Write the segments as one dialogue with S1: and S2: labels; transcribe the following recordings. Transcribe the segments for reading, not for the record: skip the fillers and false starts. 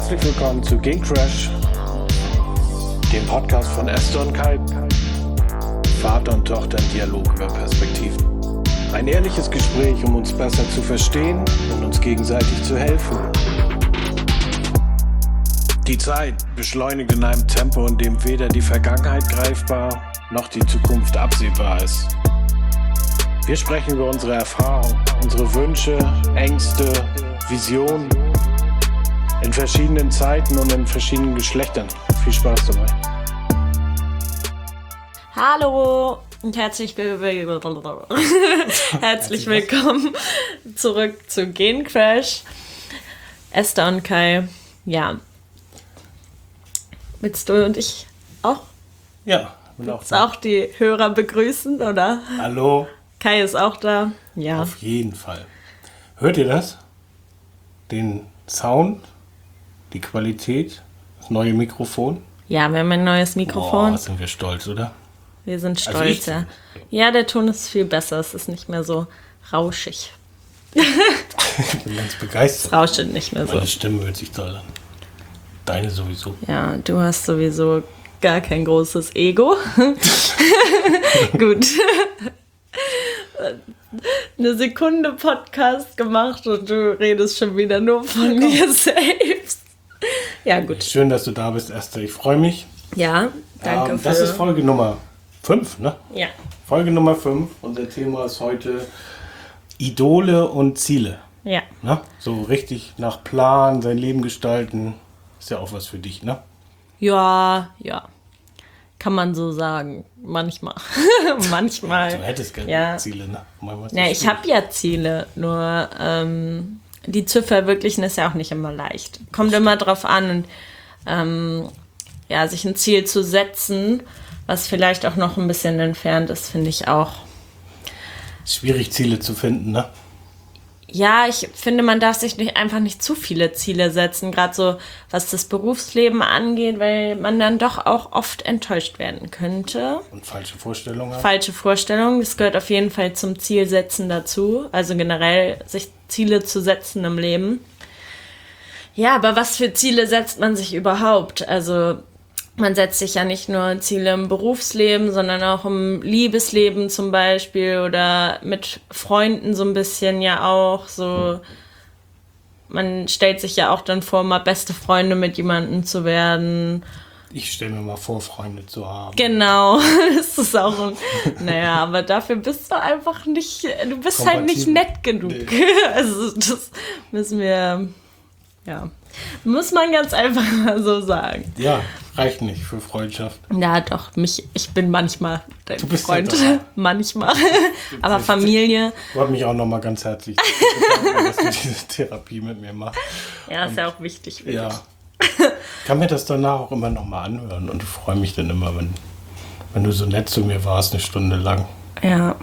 S1: Herzlich willkommen zu Game Crash, dem Podcast von Esther und Kai. Vater und Tochter im Dialog über Perspektiven. Ein ehrliches Gespräch, um uns besser zu verstehen und uns gegenseitig zu helfen. Die Zeit beschleunigt in einem Tempo, in dem weder die Vergangenheit greifbar noch die Zukunft absehbar ist. Wir sprechen über unsere Erfahrungen, unsere Wünsche, Ängste, Visionen in verschiedenen Zeiten und in verschiedenen Geschlechtern. Viel Spaß dabei.
S2: Hallo und herzlich willkommen zurück zu Gen Crash. Esther und Kai, ja. Willst du und ich auch?
S1: Ja, bin auch
S2: da. Auch die Hörer begrüßen, oder?
S1: Hallo.
S2: Kai ist auch da. Ja.
S1: Auf jeden Fall. Hört ihr das? Den Sound, die Qualität, das neue Mikrofon?
S2: Ja, wir haben ein neues Mikrofon.
S1: Boah, sind wir stolz, oder?
S2: Wir sind stolz, ja. Ja, der Ton ist viel besser. Es ist nicht mehr so rauschig.
S1: Ich bin ganz begeistert.
S2: Es rauscht nicht mehr so.
S1: Meine Stimme hört sich toll an. Deine sowieso.
S2: Ja, du hast sowieso gar kein großes Ego. Gut. Eine Sekunde Podcast gemacht und du redest schon wieder nur von dir selbst. Ja, gut.
S1: Schön, dass du da bist, Esther. Ich freue mich.
S2: Ja, danke
S1: Das ist Folge Nummer 5, ne?
S2: Ja.
S1: Folge Nummer 5. Unser Thema ist heute Idole und Ziele.
S2: Ja.
S1: Ne? So richtig nach Plan sein Leben gestalten. Ist ja auch was für dich, ne?
S2: Ja. Kann man so sagen. Manchmal. Manchmal.
S1: Du hättest gerne Ziele, ne?
S2: Ja, ich habe ja Ziele, nur die zu verwirklichen ist ja auch nicht immer leicht. Kommt immer drauf an. Und sich ein Ziel zu setzen, was vielleicht auch noch ein bisschen entfernt ist, finde ich auch.
S1: Schwierig, Ziele zu finden, ne?
S2: Ja, ich finde, man darf sich einfach nicht zu viele Ziele setzen, gerade so, was das Berufsleben angeht, weil man dann doch auch oft enttäuscht werden könnte.
S1: Und falsche Vorstellungen hat.
S2: Falsche Vorstellungen, das gehört auf jeden Fall zum Zielsetzen dazu, also generell sich Ziele zu setzen im Leben. Ja, aber was für Ziele setzt man sich überhaupt? Also man setzt sich ja nicht nur Ziele im Berufsleben, sondern auch im Liebesleben zum Beispiel oder mit Freunden so ein bisschen ja auch. So, man stellt sich ja auch dann vor, mal beste Freunde mit jemandem zu werden.
S1: Ich stelle mir mal vor, Freunde zu haben.
S2: Genau, das ist auch aber dafür bist du einfach nicht, du bist halt nicht nett genug. Nee. Also das müssen wir, muss man ganz einfach mal so sagen.
S1: Ja, reicht nicht für Freundschaft.
S2: Ja, doch, ich bin manchmal dein Freund.
S1: Ja
S2: manchmal. Aber Familie.
S1: Ich wollte mich auch nochmal ganz herzlich bedanken, dass du diese Therapie mit mir machst.
S2: Ja, ist ja auch wichtig.
S1: Ja. Ich kann mir das danach auch immer nochmal anhören und ich freue mich dann immer, wenn du so nett zu mir warst, eine Stunde lang.
S2: Ja.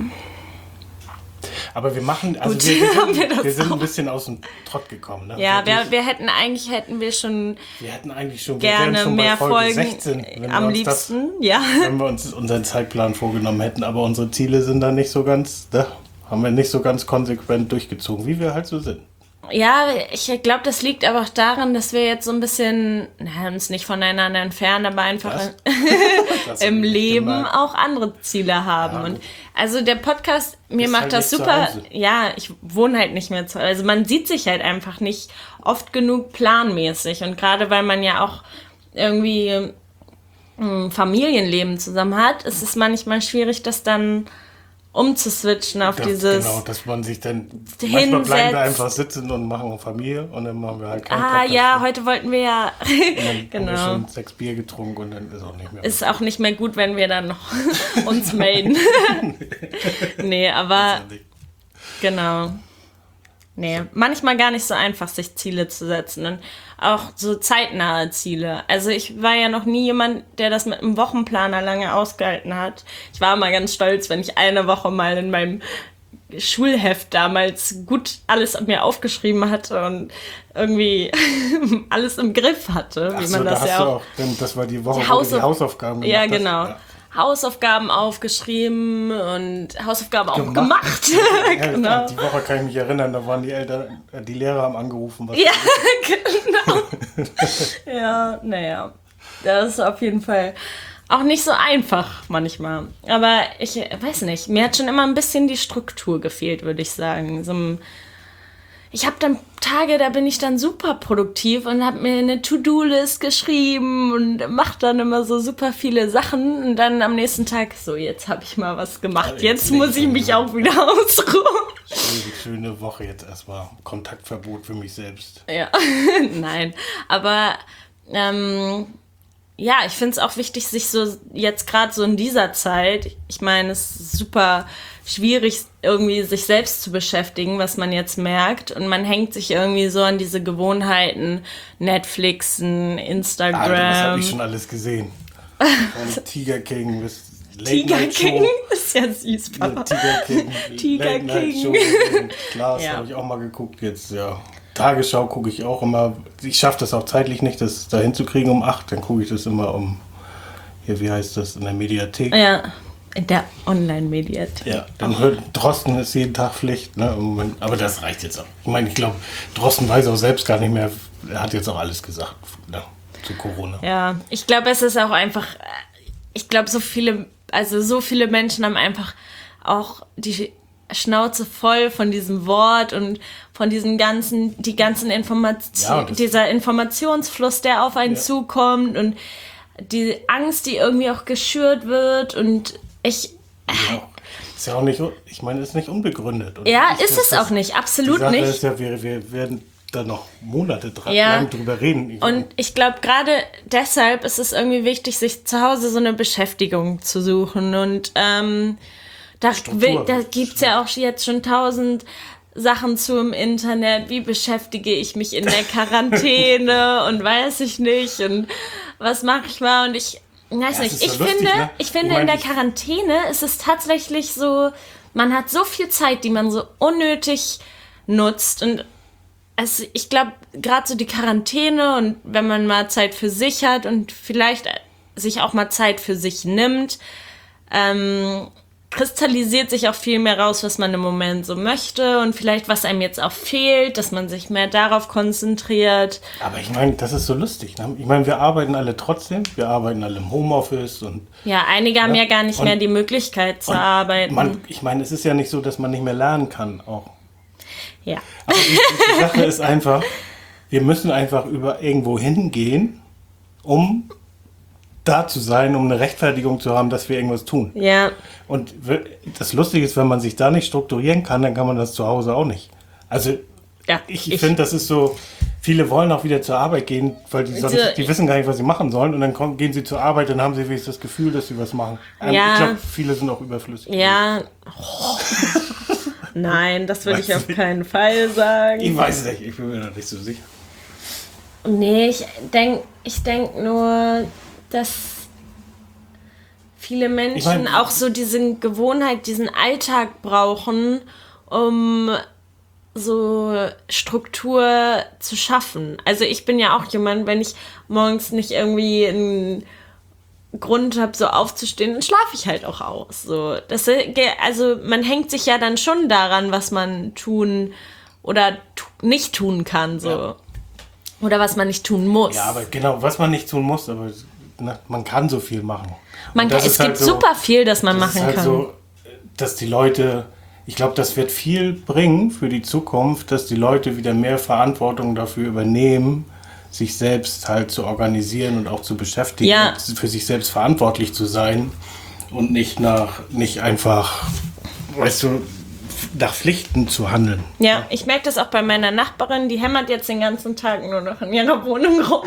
S1: Aber wir machen, also
S2: gut,
S1: wir sind ein bisschen aus dem Trott gekommen. Ne?
S2: Ja, wir hätten schon gerne
S1: schon
S2: mehr
S1: Folge
S2: Folgen
S1: 16,
S2: am liebsten,
S1: wenn wir uns unseren Zeitplan vorgenommen hätten, aber unsere Ziele sind da nicht so ganz, haben wir nicht so ganz konsequent durchgezogen, wie wir halt so sind.
S2: Ja, ich glaube, das liegt aber auch daran, dass wir jetzt so ein bisschen, uns nicht voneinander entfernen, aber einfach im Leben auch andere Ziele haben. Ja, und also der Podcast, mir macht halt das super. Ja, ich wohne halt nicht mehr zu Hause. Also man sieht sich halt einfach nicht oft genug planmäßig. Und gerade weil man ja auch irgendwie ein Familienleben zusammen hat, ist es manchmal schwierig, das dann umzuswitchen auf dieses...
S1: Genau, dass man sich dann... Manchmal bleiben wir einfach sitzen und machen Familie und dann machen wir halt keinen Podcast
S2: ja,
S1: mehr.
S2: heute wollten wir ja...
S1: Dann haben wir schon 6 Bier getrunken und dann ist auch nicht mehr...
S2: Ist auch nicht mehr gut, wenn wir dann noch uns melden. Nee, aber... Genau. Nee, manchmal gar nicht so einfach, sich Ziele zu setzen und auch so zeitnahe Ziele. Also ich war ja noch nie jemand, der das mit einem Wochenplaner lange ausgehalten hat. Ich war mal ganz stolz, wenn ich eine Woche mal in meinem Schulheft damals gut alles mir aufgeschrieben hatte und irgendwie alles im Griff hatte, wie man das ja auch...
S1: Das war die Woche, wo du die Hausaufgaben gemacht hast.
S2: Ja, genau. Hausaufgaben aufgeschrieben und Hausaufgaben auch gemacht.
S3: Ja,
S2: genau.
S3: Die Woche kann ich mich erinnern, da waren die Lehrer haben angerufen.
S2: Ja, genau. Ja, naja, das ist auf jeden Fall auch nicht so einfach manchmal. Aber ich weiß nicht, mir hat schon immer ein bisschen die Struktur gefehlt, würde ich sagen. Ich habe dann Tage, da bin ich dann super produktiv und habe mir eine To-Do-List geschrieben und mache dann immer so super viele Sachen. Und dann am nächsten Tag, so, jetzt habe ich mal was gemacht. Jetzt muss ich mich auch wieder ausruhen.
S3: Schöne Woche jetzt erstmal. Kontaktverbot für mich selbst.
S2: Ja, nein. Aber ja, ich finde es auch wichtig, sich so jetzt gerade so in dieser Zeit, ich meine, es ist super schwierig, irgendwie sich selbst zu beschäftigen, was man jetzt merkt. Und man hängt sich irgendwie so an diese Gewohnheiten, Netflixen, Instagram.
S3: Was habe ich schon alles gesehen? Von Tiger King bis
S2: Tiger King ist ja süß, Papa.
S3: Tiger King. Klaas habe ich auch mal geguckt jetzt, ja. Tagesschau gucke ich auch immer. Ich schaffe das auch zeitlich nicht, das da hinzukriegen um 8. Dann gucke ich das immer wie heißt das, in der Mediathek.
S2: Ja, in der Online-Mediathek.
S3: Ja, dann hört Drosten ist jeden Tag Pflicht. Ne? Aber das reicht jetzt auch. Ich meine, ich glaube, Drosten weiß auch selbst gar nicht mehr. Er hat jetzt auch alles gesagt zu Corona.
S2: Ja, ich glaube, es ist auch einfach, so viele Menschen haben einfach auch die Schnauze voll von diesem Wort und von diesen ganzen Informationen, dieser Informationsfluss, der auf einen zukommt und die Angst, die irgendwie auch geschürt wird und ist
S3: ja auch nicht, ich meine, ist nicht unbegründet. Und
S2: ja, ist es auch nicht, absolut
S3: die Sache
S2: nicht.
S3: Ist ja, wir werden da noch Monate lang drüber reden.
S2: Und ich glaube, gerade deshalb ist es irgendwie wichtig, sich zu Hause so eine Beschäftigung zu suchen und da gibt es ja auch jetzt schon 1000 Sachen zu im Internet. Wie beschäftige ich mich in der Quarantäne und weiß ich nicht und was mache ich mal und ich weiß nicht. Ich finde in der Quarantäne ist es tatsächlich so, man hat so viel Zeit, die man so unnötig nutzt und ich glaube, gerade so die Quarantäne und wenn man mal Zeit für sich hat und vielleicht sich auch mal Zeit für sich nimmt, kristallisiert sich auch viel mehr raus, was man im Moment so möchte und vielleicht, was einem jetzt auch fehlt, dass man sich mehr darauf konzentriert.
S3: Aber ich meine, das ist so lustig. Ne? Ich meine, wir arbeiten alle trotzdem. Wir arbeiten alle im Homeoffice.
S2: Ja, einige haben ja gar nicht mehr die Möglichkeit zu arbeiten.
S3: Ich meine, es ist ja nicht so, dass man nicht mehr lernen kann auch.
S2: Ja.
S3: Aber die Sache ist einfach, wir müssen einfach irgendwo hingehen, um da zu sein, um eine Rechtfertigung zu haben, dass wir irgendwas tun.
S2: Ja.
S3: Und das Lustige ist, wenn man sich da nicht strukturieren kann, dann kann man das zu Hause auch nicht. Also ich finde, das ist so, viele wollen auch wieder zur Arbeit gehen, weil die wissen gar nicht, was sie machen sollen. Und dann gehen sie zur Arbeit, dann haben sie wenigstens das Gefühl, dass sie was machen. Ich glaube, viele sind auch überflüssig.
S2: Ja. Nein, das würde ich auf keinen Fall sagen.
S3: Ich weiß es nicht, ich bin mir da nicht so sicher.
S2: Nee, ich denk nur, dass viele Menschen auch so diese Gewohnheit, diesen Alltag brauchen, um so Struktur zu schaffen. Also ich bin ja auch jemand, wenn ich morgens nicht irgendwie einen Grund habe, so aufzustehen, dann schlafe ich halt auch aus. So. Also man hängt sich ja dann schon daran, was man tun oder nicht tun kann. So. Ja. Oder was man nicht tun muss.
S3: Ja, aber genau, was man nicht tun muss, aber man kann so viel machen.
S2: Es gibt super viel, das man machen kann.
S3: So, dass die Leute, ich glaube, das wird viel bringen für die Zukunft, dass die Leute wieder mehr Verantwortung dafür übernehmen, sich selbst halt zu organisieren und auch zu beschäftigen, und für sich selbst verantwortlich zu sein und nicht einfach, weißt du, nach Pflichten zu handeln.
S2: Ja, ich merke das auch bei meiner Nachbarin, die hämmert jetzt den ganzen Tag nur noch in ihrer Wohnung rum.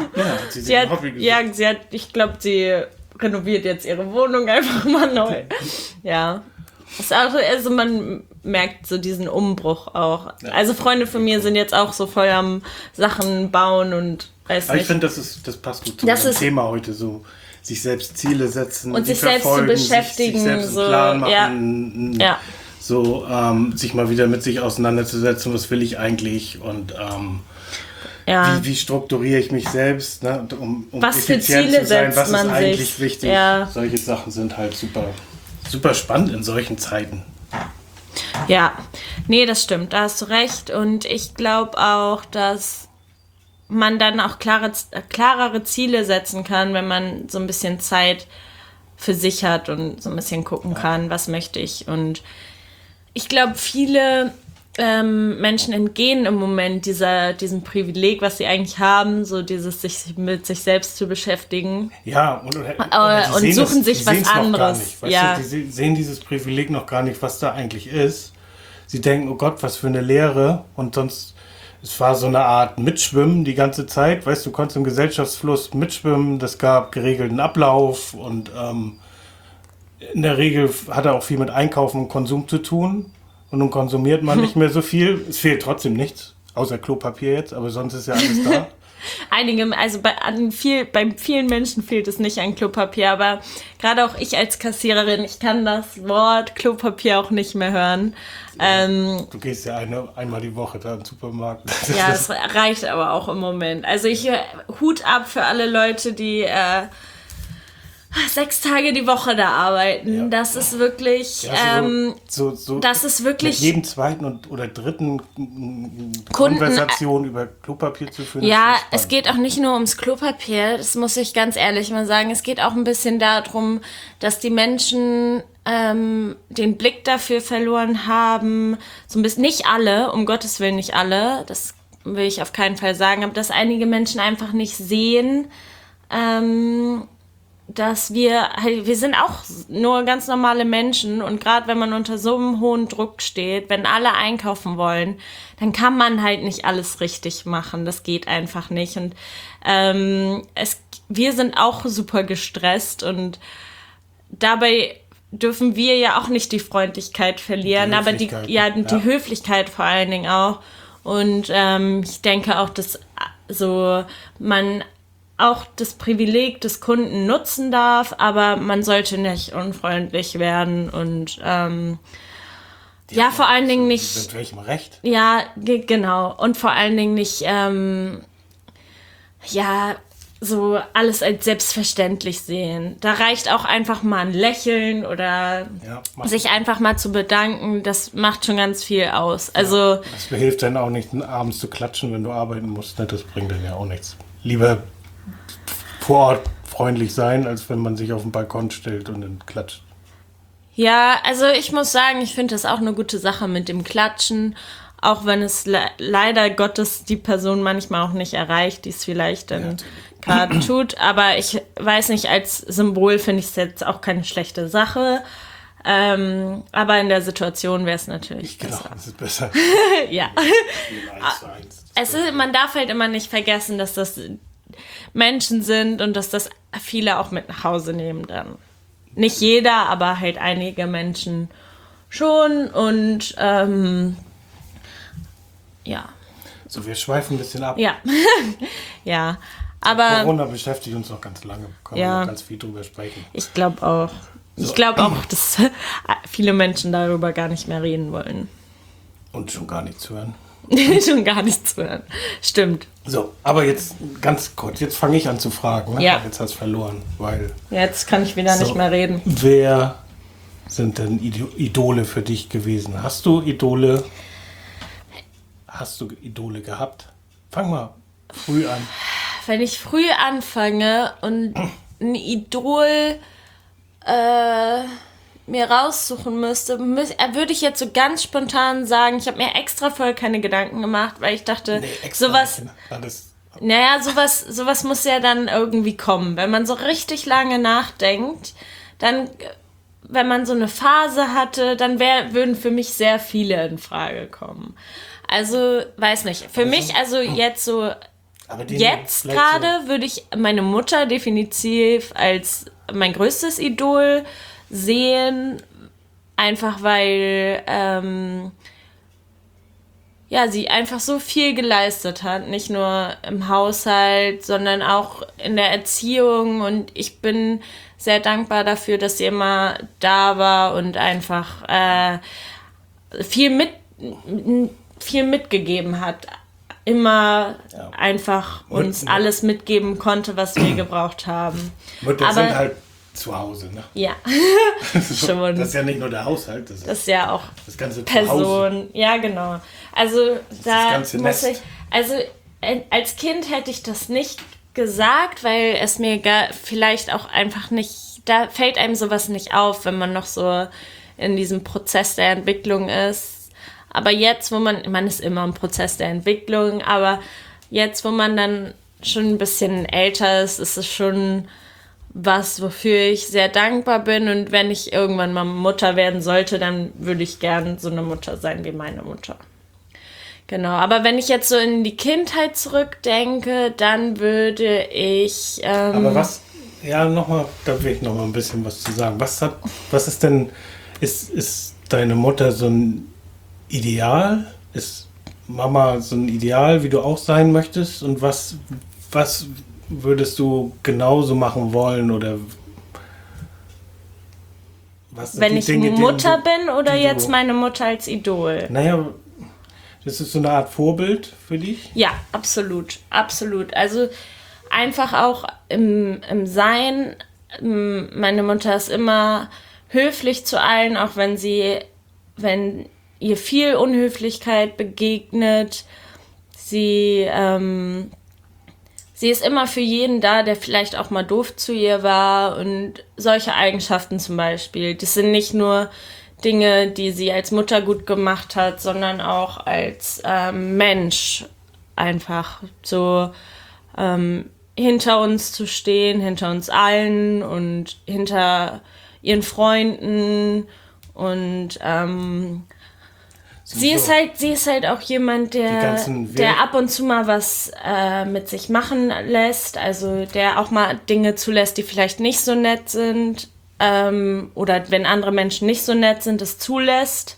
S2: Ich glaube, sie renoviert jetzt ihre Wohnung einfach mal neu. Ja. Also man merkt so diesen Umbruch auch. Ja. Also Freunde von mir sind jetzt auch so voll am Sachen bauen und weiß nicht.
S3: Ich finde, das passt gut zu dem Thema heute so. Sich selbst Ziele setzen
S2: und sich selbst zu beschäftigen.
S3: Sich selbst einen Plan machen. Ja. So, sich mal wieder mit sich auseinanderzusetzen, was will ich eigentlich und wie strukturiere ich mich selbst, ne? Um
S2: was für
S3: effizient
S2: Ziele
S3: zu sein,
S2: setzt
S3: was
S2: man
S3: ist eigentlich
S2: sich?
S3: wichtig.
S2: Ja.
S3: Solche Sachen sind halt super, super spannend in solchen Zeiten.
S2: Ja, nee, das stimmt, da hast du recht. Und ich glaube auch, dass man dann auch klarere Ziele setzen kann, wenn man so ein bisschen Zeit für sich hat und so ein bisschen gucken kann, was möchte ich. Und ich glaube, viele Menschen entgehen im Moment diesem Privileg, was sie eigentlich haben, so dieses sich mit sich selbst zu beschäftigen.
S3: Ja, und
S2: suchen sich was anderes.
S3: Ja. Die sehen dieses Privileg noch gar nicht, was da eigentlich ist. Sie denken, oh Gott, was für eine Lehre. Und sonst, es war so eine Art Mitschwimmen die ganze Zeit. Weißt du, konntest im Gesellschaftsfluss mitschwimmen. Das gab geregelten Ablauf. Und in der Regel hat er auch viel mit Einkaufen und Konsum zu tun. Und nun konsumiert man nicht mehr so viel. Es fehlt trotzdem nichts, außer Klopapier jetzt, aber sonst ist ja alles da.
S2: Bei vielen Menschen fehlt es nicht an Klopapier, aber gerade auch ich als Kassiererin, ich kann das Wort Klopapier auch nicht mehr hören.
S3: Du gehst ja einmal die Woche da im Supermarkt.
S2: Ja, das reicht aber auch im Moment. Also Hut ab für alle Leute, die 6 Tage die Woche da arbeiten. Ja. Das ist wirklich, das ist wirklich.
S3: Mit jedem zweiten oder dritten Konversation über Klopapier zu führen.
S2: Ja, es geht auch nicht nur ums Klopapier, das muss ich ganz ehrlich mal sagen. Es geht auch ein bisschen darum, dass die Menschen den Blick dafür verloren haben. So ein bisschen, nicht alle, um Gottes Willen nicht alle, das will ich auf keinen Fall sagen, aber dass einige Menschen einfach nicht sehen, dass wir sind auch nur ganz normale Menschen und gerade wenn man unter so einem hohen Druck steht, wenn alle einkaufen wollen, dann kann man halt nicht alles richtig machen. Das geht einfach nicht. Und wir sind auch super gestresst und dabei dürfen wir ja auch nicht die Freundlichkeit verlieren, aber die Höflichkeit vor allen Dingen auch. Und ich denke auch, dass so man auch das Privileg des Kunden nutzen darf, aber man sollte nicht unfreundlich werden und vor allen Dingen nicht.
S3: Mit welchem Recht?
S2: Ja, genau. Und vor allen Dingen nicht so alles als selbstverständlich sehen. Da reicht auch einfach mal ein Lächeln oder sich einfach mal zu bedanken. Das macht schon ganz viel aus. Also
S3: das hilft dann auch nicht, abends zu klatschen, wenn du arbeiten musst. Ne? Das bringt dann ja auch nichts. Lieber vor Ort freundlich sein, als wenn man sich auf den Balkon stellt und dann klatscht.
S2: Ja, also ich muss sagen, ich finde das auch eine gute Sache mit dem Klatschen, auch wenn es leider Gottes die Person manchmal auch nicht erreicht, die es vielleicht dann gerade tut. Aber ich weiß nicht, als Symbol finde ich es jetzt auch keine schlechte Sache. Aber in der Situation wäre es natürlich besser.
S3: Genau, es ist besser.
S2: Ja. Man darf halt immer nicht vergessen, dass das Menschen sind und dass das viele auch mit nach Hause nehmen dann. Nicht jeder, aber halt einige Menschen schon und
S3: So, wir schweifen ein bisschen ab.
S2: Ja, ja, aber
S3: Corona beschäftigt uns noch ganz lange, können wir noch ganz viel drüber sprechen.
S2: Ich glaube auch. So. Ich glaube auch, dass viele Menschen darüber gar nicht mehr reden wollen.
S3: Und schon gar nichts hören.
S2: Schon gar nichts hören. Stimmt.
S3: So, aber jetzt ganz kurz, jetzt fange ich an zu fragen. Ne?
S2: Ja.
S3: Jetzt hast du verloren, weil...
S2: Jetzt kann ich wieder nicht mehr reden.
S3: Wer sind denn Idole für dich gewesen? Hast du Idole gehabt? Fang mal früh an.
S2: Wenn ich früh anfange und ein Idol mir raussuchen müsste, würde ich jetzt so ganz spontan sagen, ich habe mir extra voll keine Gedanken gemacht, weil ich dachte, sowas muss ja dann irgendwie kommen. Wenn man so richtig lange nachdenkt, dann, wenn man so eine Phase hatte, dann würden für mich sehr viele in Frage kommen. Also, weiß nicht. Für mich, also jetzt so, jetzt gerade würde ich meine Mutter definitiv als mein größtes Idol sehen, einfach weil sie einfach so viel geleistet hat, nicht nur im Haushalt, sondern auch in der Erziehung und ich bin sehr dankbar dafür, dass sie immer da war und einfach viel mitgegeben hat immer einfach uns alles mitgeben konnte, was wir gebraucht haben.
S3: Mütter sind halt zu Hause, ne?
S2: Ja,
S3: schon. Das ist ja nicht nur der Haushalt, das
S2: ist ja auch
S3: das ganze
S2: Person.
S3: Zuhause.
S2: Ja, genau. Also da
S3: muss ich,
S2: also als Kind hätte ich das nicht gesagt, weil es mir vielleicht auch einfach nicht, da fällt einem sowas nicht auf, wenn man noch so in diesem Prozess der Entwicklung ist. Aber jetzt, wo man ist immer im Prozess der Entwicklung, aber jetzt, wo man dann schon ein bisschen älter ist, ist es schon was, wofür ich sehr dankbar bin. Und wenn ich irgendwann mal Mutter werden sollte, dann würde ich gern so eine Mutter sein wie meine Mutter. Genau, aber wenn ich jetzt so in die Kindheit zurückdenke, dann würde ich...
S3: aber was, ja, nochmal, da will ich nochmal ein bisschen was zu sagen. Was ist denn, ist deine Mutter so ein Ideal? Ist Mama so ein Ideal, wie du auch sein möchtest? Und was würdest du genauso machen wollen oder was
S2: wenn ich Dinge, Mutter bin oder jetzt meine Mutter als Idol?
S3: Naja, das ist so eine Art Vorbild für dich?
S2: Ja, absolut, absolut. Also einfach auch im Sein. Meine Mutter ist immer höflich zu allen, auch wenn ihr viel Unhöflichkeit begegnet. Sie ist immer für jeden da, der vielleicht auch mal doof zu ihr war und solche Eigenschaften zum Beispiel. Das sind nicht nur Dinge, die sie als Mutter gut gemacht hat, sondern auch als Mensch einfach so hinter uns zu stehen, hinter uns allen und hinter ihren Freunden und sie ist halt auch jemand, der ab und zu mal was mit sich machen lässt, also der auch mal Dinge zulässt, die vielleicht nicht so nett sind, oder wenn andere Menschen nicht so nett sind, es zulässt.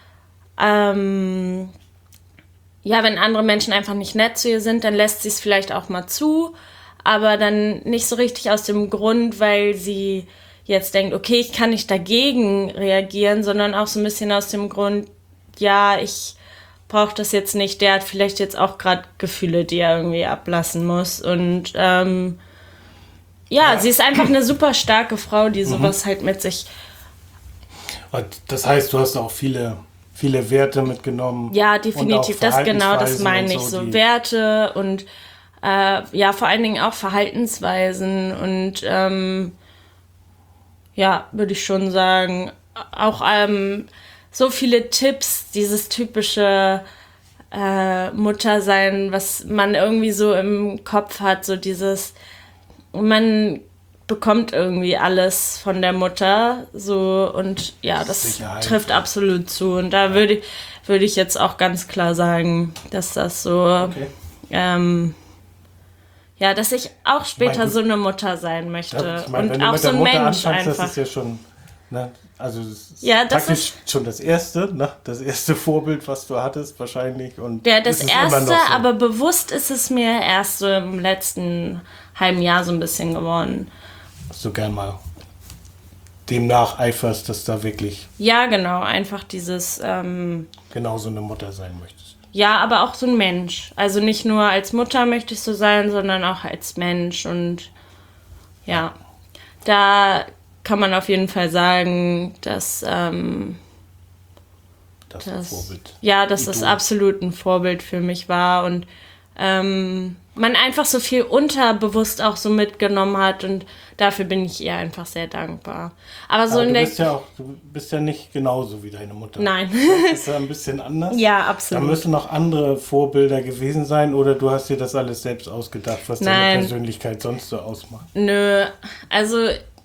S2: Wenn andere Menschen einfach nicht nett zu ihr sind, dann lässt sie es vielleicht auch mal zu, aber dann nicht so richtig aus dem Grund, weil sie jetzt denkt, okay, ich kann nicht dagegen reagieren, sondern auch so ein bisschen aus dem Grund, ja, ich brauche das jetzt nicht, der hat vielleicht jetzt auch gerade Gefühle, die er irgendwie ablassen muss. Und sie ist einfach eine super starke Frau, die sowas halt mit sich...
S3: Und das heißt, du hast auch viele Werte mitgenommen.
S2: Ja, definitiv, das meine ich, so Werte und vor allen Dingen auch Verhaltensweisen und würde ich schon sagen, auch so viele Tipps, dieses typische Muttersein, was man irgendwie so im Kopf hat, so dieses, man bekommt irgendwie alles von der Mutter, so, und ja, das Sicherheit trifft absolut zu. Und da würde ich jetzt auch ganz klar sagen, dass das so, dass ich auch später so eine Mutter sein möchte. Und auch so ein Mensch einfach.
S3: Das ist ja schon, ne? Also das ist praktisch schon das erste Vorbild, was du hattest wahrscheinlich. Und
S2: das erste, so. Aber bewusst ist es mir erst so im letzten halben Jahr so ein bisschen geworden.
S3: Dass du gern mal dem nacheiferst, dass da wirklich...
S2: Ja, genau, einfach dieses...
S3: genau so eine Mutter sein möchtest.
S2: Ja, aber auch so ein Mensch. Also nicht nur als Mutter möchte ich so sein, sondern auch als Mensch. Und ja, da kann man auf jeden Fall sagen, dass
S3: ein Vorbild.
S2: Ja, dass das absolut ein Vorbild für mich war und man einfach so viel unterbewusst auch so mitgenommen hat und dafür bin ich ihr einfach sehr dankbar. Aber so
S3: du bist ja nicht genauso wie deine Mutter.
S2: Nein.
S3: Das ist ja ein bisschen anders.
S2: Ja, absolut.
S3: Da müssen noch andere Vorbilder gewesen sein oder du hast dir das alles selbst ausgedacht, was deine Persönlichkeit sonst so ausmacht?
S2: Nö, also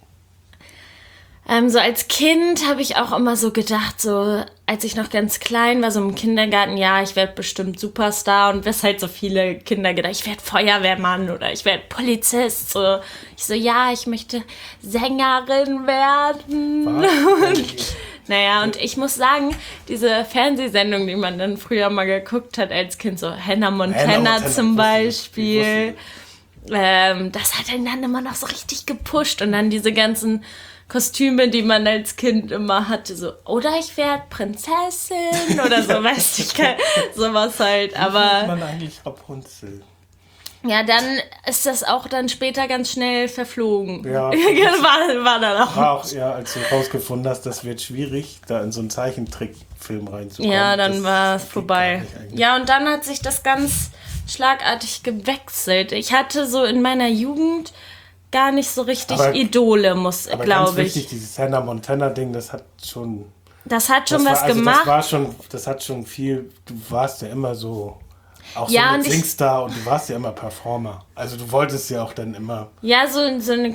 S2: so als Kind habe ich auch immer so gedacht, so als ich noch ganz klein war, so im Kindergarten, ja, ich werde bestimmt Superstar und was halt so viele Kinder gedacht, ich werde Feuerwehrmann oder ich werde Polizist. So. Ich so, ja, ich möchte Sängerin werden. Und ich muss sagen, diese Fernsehsendung, die man dann früher mal geguckt hat als Kind, so Hannah Montana zum Beispiel, das hat einen dann immer noch so richtig gepusht und dann diese ganzen Kostüme, die man als Kind immer hatte, so, oder ich werde Prinzessin oder so, weiß ich gar nicht, sowas halt, aber...
S3: Wie nennt man eigentlich Rapunzel?
S2: Ja, dann ist das auch dann später ganz schnell verflogen.
S3: Ja.
S2: war dann auch.
S3: War auch, ja, als du rausgefunden hast, das wird schwierig, da in so einen Zeichentrickfilm reinzukommen.
S2: Ja, dann war es vorbei. Ja, und dann hat sich das ganz schlagartig gewechselt. Ich hatte so in meiner Jugend gar nicht so richtig Idole, glaube ich.
S3: Wichtig, dieses Hannah Montana-Ding, das hat schon
S2: was gemacht.
S3: Das hat schon viel, du warst ja immer so... Auch
S2: ja,
S3: so mit Singstar und du warst ja immer Performer. Also du wolltest ja auch dann immer...
S2: Ja, so einen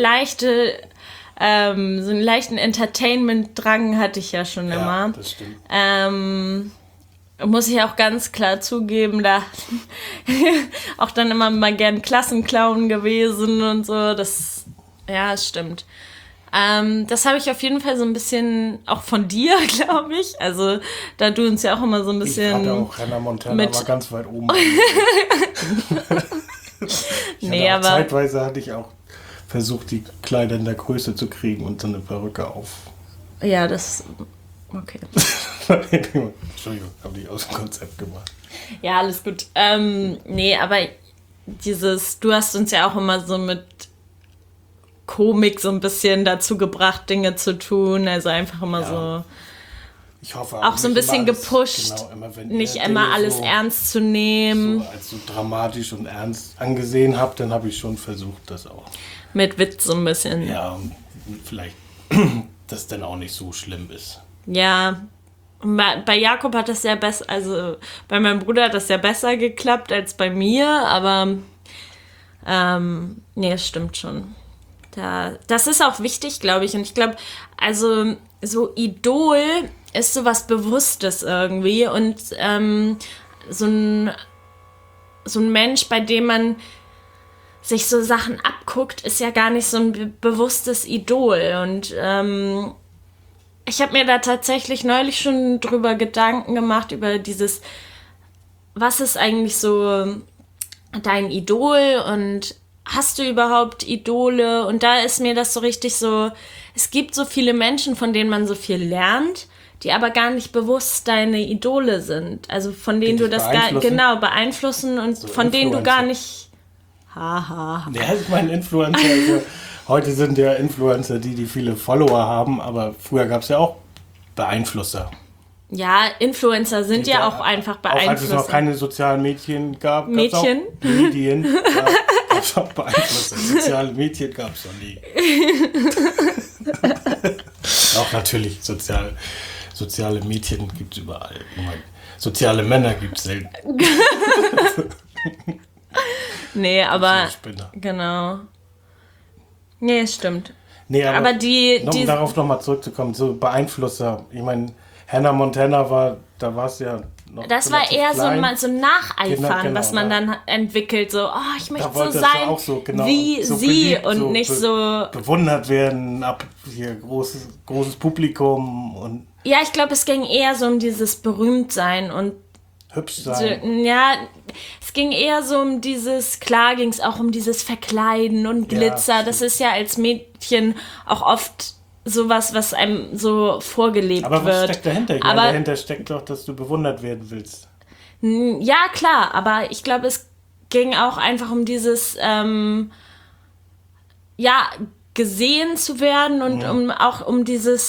S2: leichten Entertainment-Drang hatte ich ja schon immer.
S3: Ja, das stimmt.
S2: Muss ich auch ganz klar zugeben, da auch dann immer mal gern Klassenclown gewesen und so. Das stimmt. Das habe ich auf jeden Fall so ein bisschen auch von dir, glaube ich. Also, da du uns ja auch immer so ein bisschen...
S3: Ich hatte auch Hannah Montana war ganz weit oben. Zeitweise hatte ich auch versucht, die Kleider in der Größe zu kriegen und so eine Perücke auf.
S2: Ja, das... Okay.
S3: Entschuldigung, habe ich aus dem Konzept gemacht.
S2: Ja, alles gut. Aber du hast uns ja auch immer so mit Komik so ein bisschen dazu gebracht, Dinge zu tun. Also einfach immer so...
S3: Ich hoffe
S2: auch so ein bisschen gepusht, nicht immer alles ernst zu nehmen.
S3: So als so dramatisch und ernst angesehen habt, dann habe ich schon versucht, das auch...
S2: Mit Witz so ein bisschen.
S3: Ja, und vielleicht, dass dann auch nicht so schlimm ist.
S2: Ja, bei Jakob hat das ja besser, also bei meinem Bruder hat das ja besser geklappt als bei mir, aber es stimmt schon. Das ist auch wichtig, glaube ich. Und ich glaube, also so Idol ist so was Bewusstes irgendwie. Und so ein Mensch, bei dem man sich so Sachen abguckt, ist ja gar nicht so ein bewusstes Idol. Und ich habe mir da tatsächlich neulich schon drüber Gedanken gemacht, über dieses, was ist eigentlich so dein Idol und hast du überhaupt Idole? Und da ist mir das so richtig so, es gibt so viele Menschen, von denen man so viel lernt, die aber gar nicht bewusst deine Idole sind. Also von denen du das beeinflussen und so von denen du gar nicht... Haha.
S3: Ja, ich meine Influencer... Also heute sind ja Influencer die viele Follower haben, aber früher gab es ja auch Beeinflusser.
S2: Ja, Influencer sind ja auch einfach Beeinflusser. Auch als es noch
S3: keine sozialen Medien gab, gab es auch Medien. Gab es auch Beeinflusser. Soziale Medien gab es noch nie. Auch natürlich soziale Medien gibt es überall. Soziale Männer gibt es selten.
S2: Nee, aber genau. Nee, es stimmt. Nee, aber
S3: um darauf nochmal zurückzukommen, so Beeinflusser. Ich meine, Hannah Montana da war es ja noch. Das war eher
S2: klein. so ein Nacheifern, genau, was man dann entwickelt. So, ich möchte so sein wie so sie beliebt, und nicht so...
S3: Bewundert werden, hier großes Publikum und...
S2: Ja, ich glaube, es ging eher so um dieses Berühmtsein und
S3: hübsch sein.
S2: So, ja, es ging eher so um dieses, klar ging es auch um dieses Verkleiden und Glitzer. Ja, das ist ja als Mädchen auch oft sowas, was einem so vorgelebt wird.
S3: Aber was steckt dahinter? Dahinter steckt doch, dass du bewundert werden willst.
S2: Ja, klar, aber ich glaube, es ging auch einfach um dieses, gesehen zu werden und um dieses,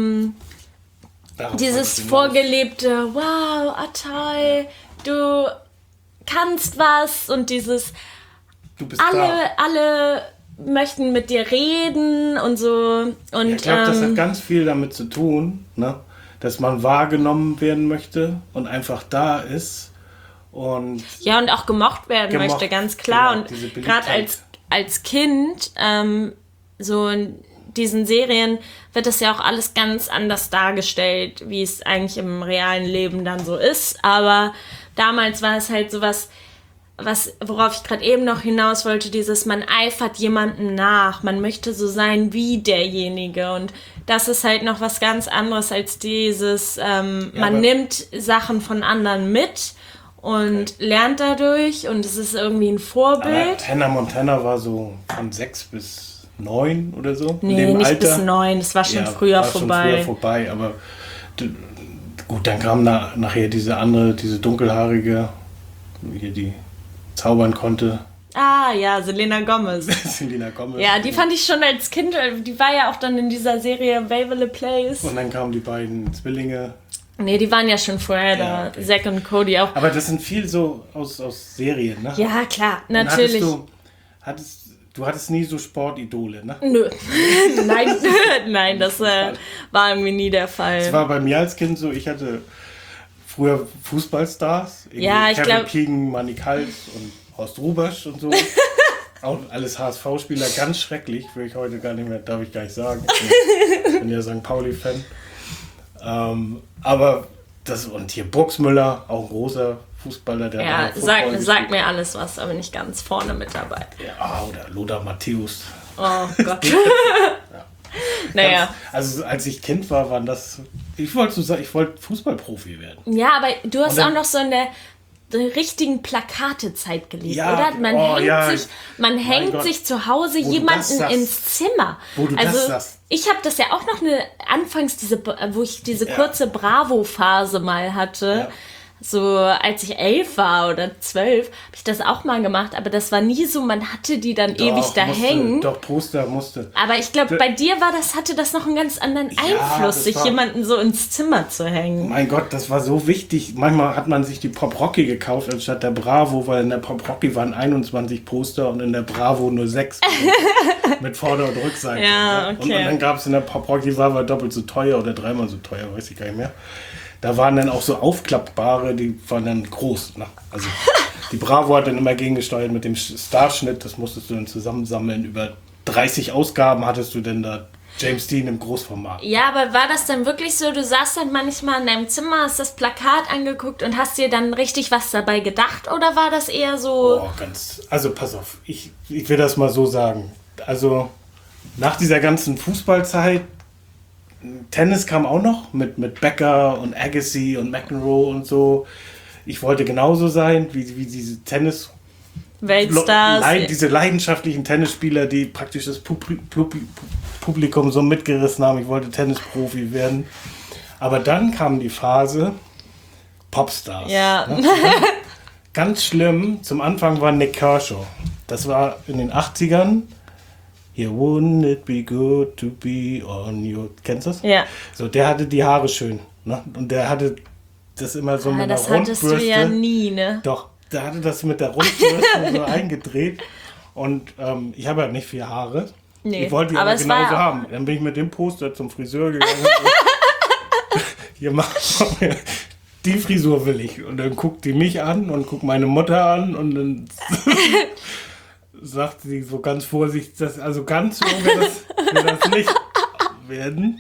S2: dieses vorgelebte, wow, toll, du kannst was und dieses,
S3: du bist
S2: alle möchten mit dir reden und so. Und,
S3: ich glaube, das hat ganz viel damit zu tun, ne? Dass man wahrgenommen werden möchte und einfach da ist. Und
S2: auch gemocht werden möchte, ganz klar. Genau, und gerade als Kind, so in diesen Serien wird das ja auch alles ganz anders dargestellt, wie es eigentlich im realen Leben dann so ist. Aber damals war es halt sowas, worauf ich gerade eben noch hinaus wollte, man eifert jemandem nach, man möchte so sein wie derjenige und das ist halt noch was ganz anderes als dieses, man nimmt Sachen von anderen mit und lernt dadurch und es ist irgendwie ein Vorbild.
S3: Aber Hannah Montana war so von 6 bis 9 oder so.
S2: Nee,
S3: in dem
S2: nicht
S3: Alter.
S2: bis 9, das war schon früher vorbei.
S3: Aber gut, dann kam nachher diese dunkelhaarige, die zaubern konnte.
S2: Ah ja, Selena Gomez.
S3: Selena Gomez.
S2: Ja, die fand ich schon als Kind, die war ja auch dann in dieser Serie Waverly Place.
S3: Und dann kamen die beiden Zwillinge.
S2: Nee, die waren ja schon vorher da, okay. Zack und Cody auch.
S3: Aber das sind viel so aus Serien, ne?
S2: Ja, klar, natürlich.
S3: Du hattest nie so Sportidole, ne?
S2: Nö. Nein, das war irgendwie nie der Fall.
S3: Das war bei mir als Kind so, ich hatte früher Fußballstars.
S2: Ja, ich glaube...
S3: Kevin Keegan, Manny Kals und Horst Rubesch und so. Auch alles HSV-Spieler, ganz schrecklich. Will ich heute gar nicht mehr, darf ich gar nicht sagen. Ich bin ja St. Pauli-Fan. Aber und hier Burgsmüller, auch ein großer Fußballer, der
S2: ja, sagt mir alles was, aber nicht ganz vorne mit dabei.
S3: Ja, oder Lothar Matthäus.
S2: Oh Gott. Ja. Naja.
S3: Also als ich Kind war, waren das. Ich wollte Fußballprofi werden.
S2: Ja, aber du hast auch noch so in der richtigen Plakatezeit gelebt,
S3: ja,
S2: oder? Man hängt sich zu Hause jemanden ins Zimmer.
S3: Wo du das sagst.
S2: Ich habe das ja auch noch anfangs wo ich diese kurze Bravo-Phase mal hatte. Ja. So, als ich 11 war oder 12, habe ich das auch mal gemacht, aber das war nie so, man hatte die dann ewig da hängen.
S3: Doch, Poster musste.
S2: Aber ich glaube, bei dir hatte das noch einen ganz anderen Einfluss, sich jemanden so ins Zimmer zu hängen.
S3: Mein Gott, das war so wichtig. Manchmal hat man sich die Pop Rocky gekauft anstatt der Bravo, weil in der Pop Rocky waren 21 Poster und in der Bravo nur 6 mit Vorder- und Rückseite.
S2: Ja, okay.
S3: Und dann gab es in der Pop Rocky, war doppelt so teuer oder dreimal so teuer, weiß ich gar nicht mehr. Da waren dann auch so aufklappbare, die waren dann groß. Ne? Also die Bravo hat dann immer gegengesteuert mit dem Starschnitt, das musstest du dann zusammensammeln. Über 30 Ausgaben hattest du dann da James Dean im Großformat. Ja,
S2: aber war das dann wirklich so, du saßt dann manchmal in deinem Zimmer, hast das Plakat angeguckt und hast dir dann richtig was dabei gedacht? Oder war das eher so...
S3: Also pass auf, ich will das mal so sagen. Also nach dieser ganzen Fußballzeit, Tennis kam auch noch mit Becker und Agassi und McEnroe und so. Ich wollte genauso sein wie diese
S2: Weltstars.
S3: Diese leidenschaftlichen Tennisspieler, die praktisch das Publikum so mitgerissen haben. Ich wollte Tennisprofi werden. Aber dann kam die Phase Popstars.
S2: Ja.
S3: Ne? Ganz schlimm. Zum Anfang war Nick Kershaw. Das war in den 80ern. Here, wouldn't it be good to be on your... Kennst du das?
S2: Ja.
S3: So, der hatte die Haare schön. Ne? Und der hatte das immer so mit einer Rundbürste.
S2: Das hattest du ja nie, ne?
S3: Doch, der hatte das mit der Rundbürste so eingedreht. Und ich habe ja nicht viel Haare.
S2: Nee,
S3: ich wollte die aber genauso haben. Dann bin ich mit dem Poster zum Friseur gegangen. Hier, mach mir... Die Frisur will ich. Und dann guckt die mich an und guckt meine Mutter an und dann... sagt sie so ganz vorsichtig, also ganz so wird das nicht werden.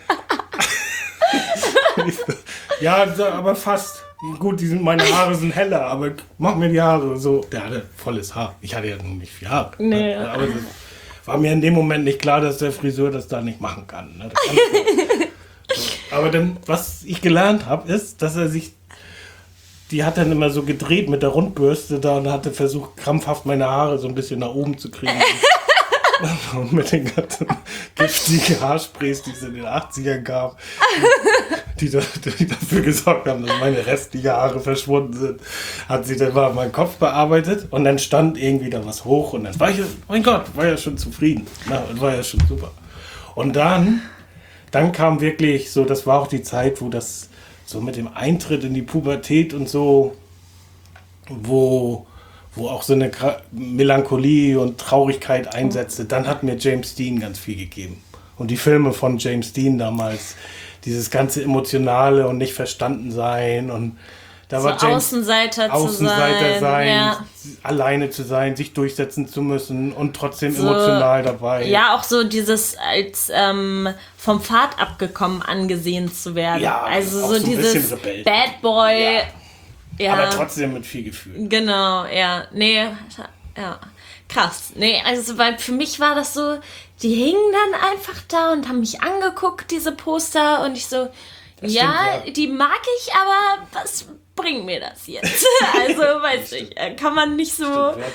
S3: Ja, aber fast. Gut, meine Haare sind heller, aber mach mir die Haare so. Der hatte volles Haar. Ich hatte ja noch nicht viel Haar.
S2: Nee.
S3: Aber das war mir in dem Moment nicht klar, dass der Friseur das da nicht machen kann. Ne? Das kann so. Aber dann, was ich gelernt habe, ist, dass er sich... Die hat dann immer so gedreht mit der Rundbürste da und hatte versucht, krampfhaft meine Haare so ein bisschen nach oben zu kriegen. Und mit den ganzen giftigen Haarsprays, die es in den 80ern gab, die dafür gesorgt haben, dass meine restlichen Haare verschwunden sind, hat sie dann mal meinen Kopf bearbeitet und dann stand irgendwie da was hoch und dann war ich, mein Gott, war ja schon zufrieden. War ja schon super. Und dann kam wirklich so, das war auch die Zeit, wo das so mit dem Eintritt in die Pubertät und so, wo auch so eine Melancholie und Traurigkeit einsetzte, dann hat mir James Dean ganz viel gegeben. Und die Filme von James Dean damals, dieses ganze Emotionale und nicht verstanden sein und da
S2: so
S3: war James
S2: Außenseiter sein, ja.
S3: Alleine zu sein, sich durchsetzen zu müssen und trotzdem so, emotional dabei.
S2: Ja, auch so dieses als vom Pfad abgekommen angesehen zu werden.
S3: Ja,
S2: also so dieses Bad Boy.
S3: Ja.
S2: Ja.
S3: Aber trotzdem mit viel Gefühl.
S2: Genau, ja. Nee, ja. Krass. Nee, also weil für mich war das so, die hingen dann einfach da und haben mich angeguckt, diese Poster, und ich so, ja, die mag ich, aber was bringt mir das jetzt? Also, weiß ich, kann man nicht so...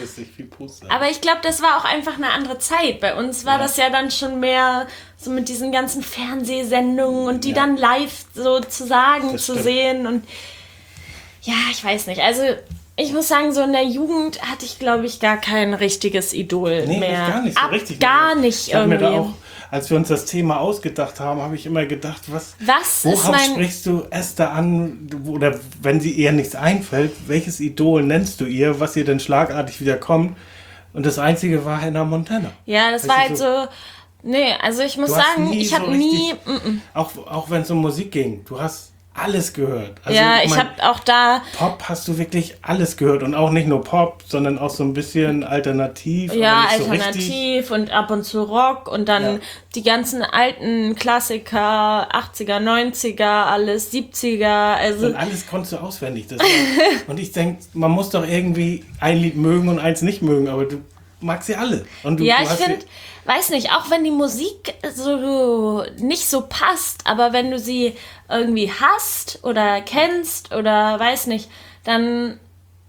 S2: Aber ich glaube, das war auch einfach eine andere Zeit. Bei uns war das ja dann schon mehr so mit diesen ganzen Fernsehsendungen und die dann live so zu sehen. Und ja, ich weiß nicht. Also, ich muss sagen, so in der Jugend hatte ich, glaube ich, gar kein richtiges Idol mehr.
S3: Gar nicht so richtig.
S2: Gar nicht irgendwie.
S3: Mir da auch, als wir uns das Thema ausgedacht haben, habe ich immer gedacht, worauf sprichst du Esther an? Oder wenn sie ihr nichts einfällt, welches Idol nennst du ihr, was ihr denn schlagartig wieder kommt? Und das Einzige war Hannah Montana.
S2: Ja, das war halt so... Nee, also ich muss sagen, ich habe nie...
S3: Auch wenn es um Musik ging, du hast alles gehört. Also,
S2: ja, ich habe auch da...
S3: Pop hast du wirklich alles gehört. Und auch nicht nur Pop, sondern auch so ein bisschen alternativ.
S2: Ja, alternativ und ab und zu Rock. Und dann die ganzen alten Klassiker, 80er, 90er, alles, 70er. Also
S3: und alles konntest du auswendig. Und ich denke, man muss doch irgendwie ein Lied mögen und eins nicht mögen. Aber du magst sie alle. Und
S2: ich finde... Weiß nicht, auch wenn die Musik so nicht so passt, aber wenn du sie irgendwie hast oder kennst oder weiß nicht, dann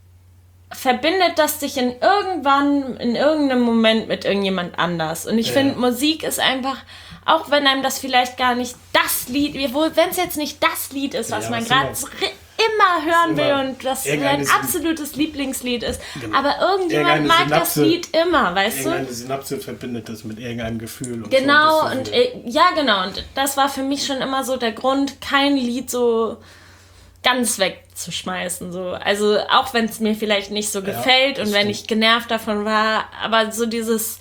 S2: verbindet das dich in irgendeinem Moment mit irgendjemand anders. Und ich finde, Musik ist einfach, auch wenn einem das vielleicht gar nicht das Lied, wenn es jetzt nicht das Lied ist, was man gerade immer hören will und das sein absolutes Lieblingslied ist. Genau. Aber irgendjemand mag das Lied immer, weißt du?
S3: Irgendeine Synapse verbindet das mit irgendeinem Gefühl. Und
S2: genau, so, und genau. Und das war für mich schon immer so der Grund, kein Lied so ganz wegzuschmeißen. So. Also auch wenn es mir vielleicht nicht so gefällt und wenn ich genervt davon war, aber so dieses...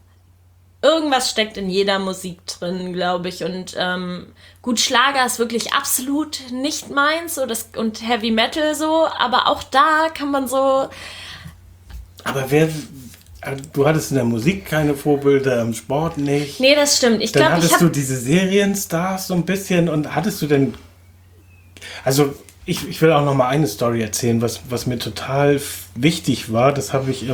S2: Irgendwas steckt in jeder Musik drin, glaube ich. Und gut, Schlager ist wirklich absolut nicht meins und Heavy Metal so, aber auch da kann man so...
S3: Aber du hattest in der Musik keine Vorbilder, im Sport nicht.
S2: Nee, das stimmt.
S3: Dann hattest du diese Serienstars so ein bisschen und hattest du denn... Also ich will auch noch mal eine Story erzählen, was mir total wichtig war. Das habe ich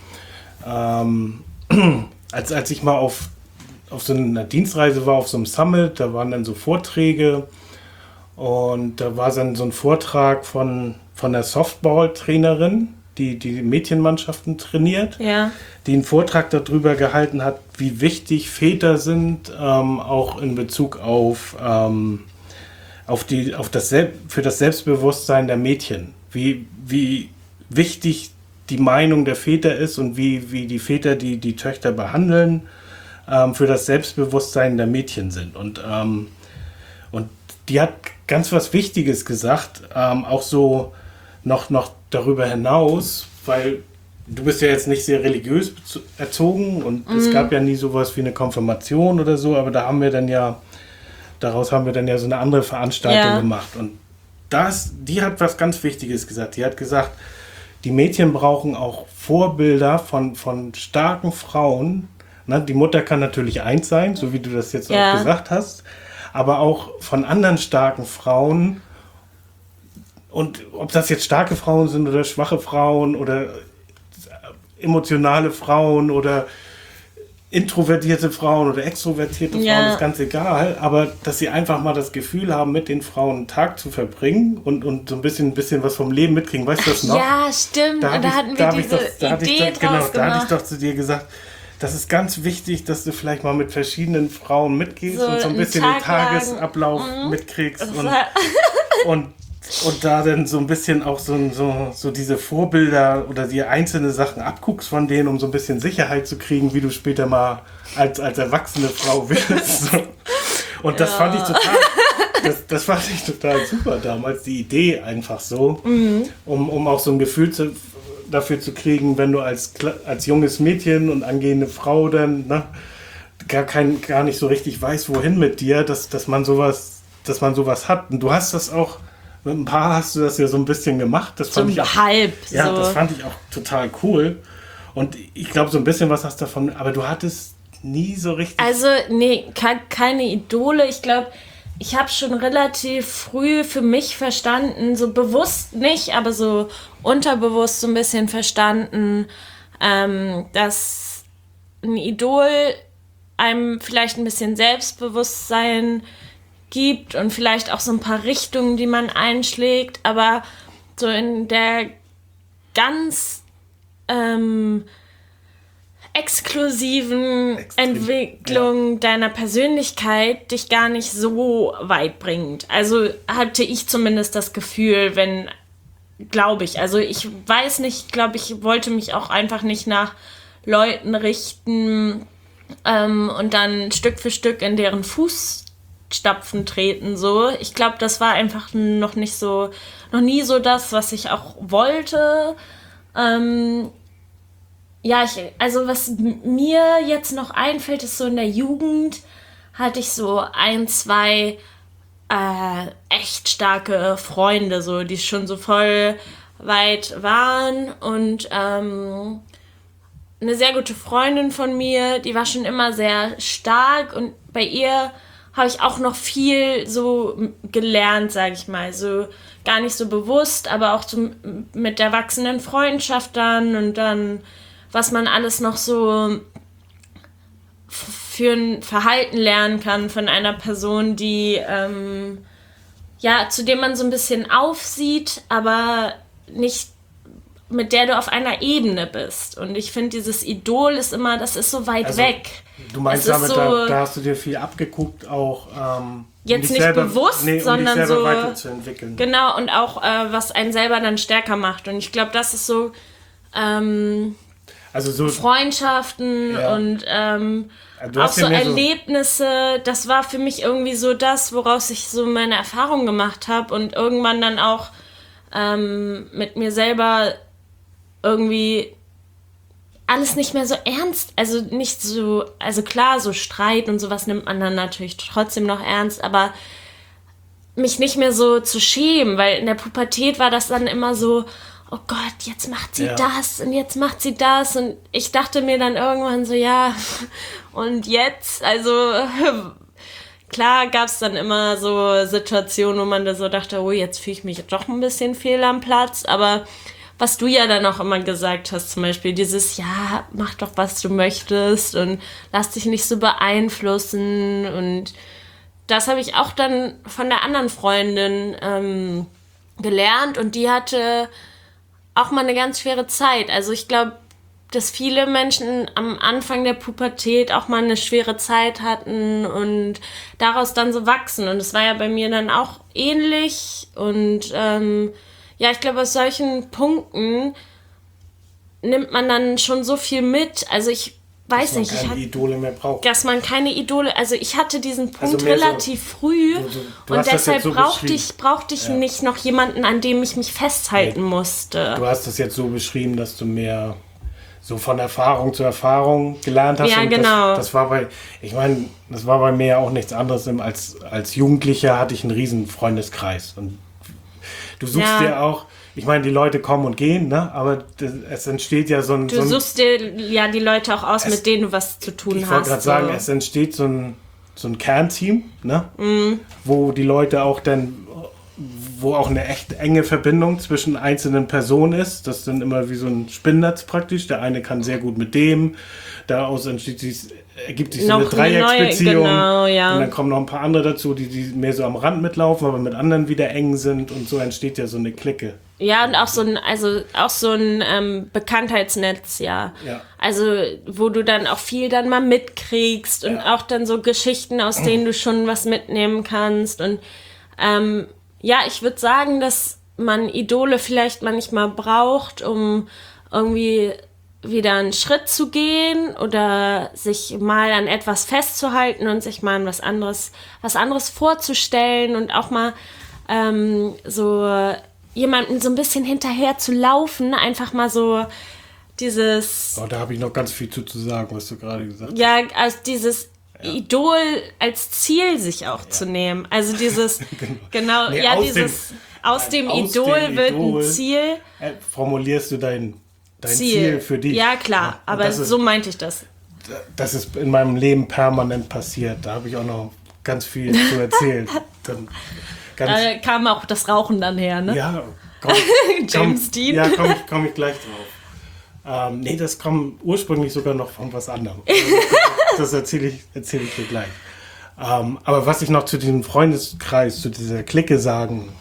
S3: als ich mal auf so einer Dienstreise war, auf so einem Summit, da waren dann so Vorträge und da war dann so ein Vortrag von der Softball-Trainerin, die Mädchenmannschaften trainiert, die einen Vortrag darüber gehalten hat, wie wichtig Väter sind, auch in Bezug für das Selbstbewusstsein der Mädchen. Wie wichtig die Meinung der Väter ist und wie die Väter die Töchter behandeln, für das Selbstbewusstsein der Mädchen sind. Und die hat ganz was Wichtiges gesagt, auch so noch darüber hinaus, weil du bist ja jetzt nicht sehr religiös erzogen und es gab ja nie sowas wie eine Konfirmation oder so, aber daraus haben wir dann ja so eine andere Veranstaltung gemacht. Und die hat was ganz Wichtiges gesagt. Die hat gesagt, die Mädchen brauchen auch Vorbilder von starken Frauen. Ne? Die Mutter kann natürlich eins sein, so wie du das jetzt auch gesagt hast, aber auch von anderen starken Frauen. Und ob das jetzt starke Frauen sind oder schwache Frauen oder emotionale Frauen oder introvertierte Frauen oder extrovertierte Frauen, ist ganz egal, aber dass sie einfach mal das Gefühl haben, mit den Frauen einen Tag zu verbringen und so ein bisschen was vom Leben mitkriegen. Weißt du das noch?
S2: Ja, stimmt. Da hatten wir diese Idee draus gemacht.
S3: Da hatte ich doch zu dir gesagt, das ist ganz wichtig, dass du vielleicht mal mit verschiedenen Frauen mitgehst und so ein bisschen den Tagesablauf mitkriegst und da dann so ein bisschen auch so diese Vorbilder oder die einzelne Sachen abguckst von denen, um so ein bisschen Sicherheit zu kriegen, wie du später mal als erwachsene Frau wirst. Und das fand ich total super damals, die Idee einfach so, um auch so ein Gefühl dafür zu kriegen, wenn du als junges Mädchen und angehende Frau dann gar nicht so richtig weiß, wohin mit dir, dass man sowas hat. Und du hast das auch mit ein paar hast du das ja so ein bisschen gemacht. Das fand ich auch, das fand ich auch total cool. Und ich glaube, so ein bisschen was hast du davon, aber du hattest nie so richtig...
S2: Also, nee, keine Idole. Ich glaube, ich habe schon relativ früh für mich verstanden, so bewusst nicht, aber so unterbewusst so ein bisschen verstanden, dass ein Idol einem vielleicht ein bisschen Selbstbewusstsein gibt und vielleicht auch so ein paar Richtungen, die man einschlägt, aber so in der ganz exklusiven Entwicklung deiner Persönlichkeit dich gar nicht so weit bringt. Also hatte ich zumindest das Gefühl, glaube ich. Also ich weiß nicht, glaube ich, wollte mich auch einfach nicht nach Leuten richten und dann Stück für Stück in deren Fußstapfen treten. So. Ich glaube, das war einfach noch nie so das, was ich auch wollte. Also was mir jetzt noch einfällt, ist so in der Jugend hatte ich so 1, 2 echt starke Freunde, so, die schon so voll weit waren und eine sehr gute Freundin von mir, die war schon immer sehr stark und bei ihr habe ich auch noch viel so gelernt, sage ich mal, so gar nicht so bewusst, aber auch so mit der wachsenden Freundschaft dann und dann was man alles noch so für ein Verhalten lernen kann von einer Person, die, zu dem man so ein bisschen aufsieht, aber nicht mit der du auf einer Ebene bist. Und ich finde, dieses Idol ist immer, das ist so weit weg.
S3: Du meinst damit, so, da hast du dir viel abgeguckt, auch
S2: jetzt nicht selber, bewusst, sondern
S3: um dich selber
S2: so
S3: weiterzuentwickeln.
S2: Genau, und auch was einen selber dann stärker macht. Und ich glaube, das ist so
S3: also so
S2: Freundschaften und auch so Erlebnisse, das war für mich irgendwie so das, woraus ich so meine Erfahrungen gemacht habe und irgendwann dann auch mit mir selber irgendwie alles nicht mehr so ernst, also nicht so, also klar, so Streit und sowas nimmt man dann natürlich trotzdem noch ernst, aber mich nicht mehr so zu schämen, weil in der Pubertät war das dann immer so, oh Gott, jetzt macht sie das und jetzt macht sie das. Und ich dachte mir dann irgendwann so, ja, und jetzt? Also klar gab es dann immer so Situationen, wo man da so dachte, oh, jetzt fühle ich mich doch ein bisschen fehl am Platz. Aber was du ja dann auch immer gesagt hast, zum Beispiel dieses, ja, mach doch, was du möchtest und lass dich nicht so beeinflussen. Und das habe ich auch dann von der anderen Freundin gelernt und die hatte auch mal eine ganz schwere Zeit. Also ich glaube, dass viele Menschen am Anfang der Pubertät auch mal eine schwere Zeit hatten und daraus dann so wachsen. Und das war ja bei mir dann auch ähnlich. Und ich glaube, aus solchen Punkten nimmt man dann schon so viel mit. Also ich weiß nicht,
S3: Idole mehr braucht.
S2: Dass man keine Idole, also ich hatte diesen Punkt relativ früh und deshalb brauchte ich nicht noch jemanden, an dem ich mich festhalten musste.
S3: Du hast das jetzt so beschrieben, dass du mehr so von Erfahrung zu Erfahrung gelernt hast.
S2: Ja,
S3: und
S2: genau.
S3: Das war bei mir ja auch nichts anderes. Als Jugendlicher hatte ich einen riesen Freundeskreis und du suchst dir auch, ich meine, die Leute kommen und gehen, ne? Aber es entsteht ja so ein...
S2: Du suchst dir ja die Leute auch aus, mit denen du was zu tun hast.
S3: Ich wollte gerade sagen, es entsteht so ein Kernteam, ne? Wo die Leute auch dann, wo auch eine echt enge Verbindung zwischen einzelnen Personen ist. Das ist dann immer wie so ein Spinnnetz praktisch. Der eine kann sehr gut mit dem, daraus ergibt sich so eine Dreiecksbeziehung. Genau, ja. Und dann kommen noch ein paar andere dazu, die mehr so am Rand mitlaufen, aber mit anderen wieder eng sind und so entsteht ja so eine Clique.
S2: Ja, und auch so ein Bekanntheitsnetz, ja. Also, wo du dann auch viel dann mal mitkriegst und auch dann so Geschichten, aus denen du schon was mitnehmen kannst. Und ich würde sagen, dass man Idole vielleicht manchmal braucht, um irgendwie wieder einen Schritt zu gehen oder sich mal an etwas festzuhalten und sich mal an was anderes vorzustellen und auch mal so jemanden so ein bisschen hinterher zu laufen, einfach mal so dieses...
S3: Oh, da habe ich noch ganz viel zu sagen, was du gerade gesagt hast.
S2: Ja, also dieses Idol als Ziel sich auch zu nehmen. Also dieses, aus dem Idol wird ein Ziel.
S3: Formulierst du dein Ziel für dich.
S2: Ja, klar, aber so meinte ich das.
S3: Das ist in meinem Leben permanent passiert. Da habe ich auch noch ganz viel zu erzählen.
S2: Da kam auch das Rauchen dann her, ne?
S3: Ja,
S2: James Dean.
S3: Ja, komm ich gleich drauf. Das kommt ursprünglich sogar noch von was anderem. Das erzähle ich dir gleich. Aber was ich noch zu diesem Freundeskreis, zu dieser Clique sagen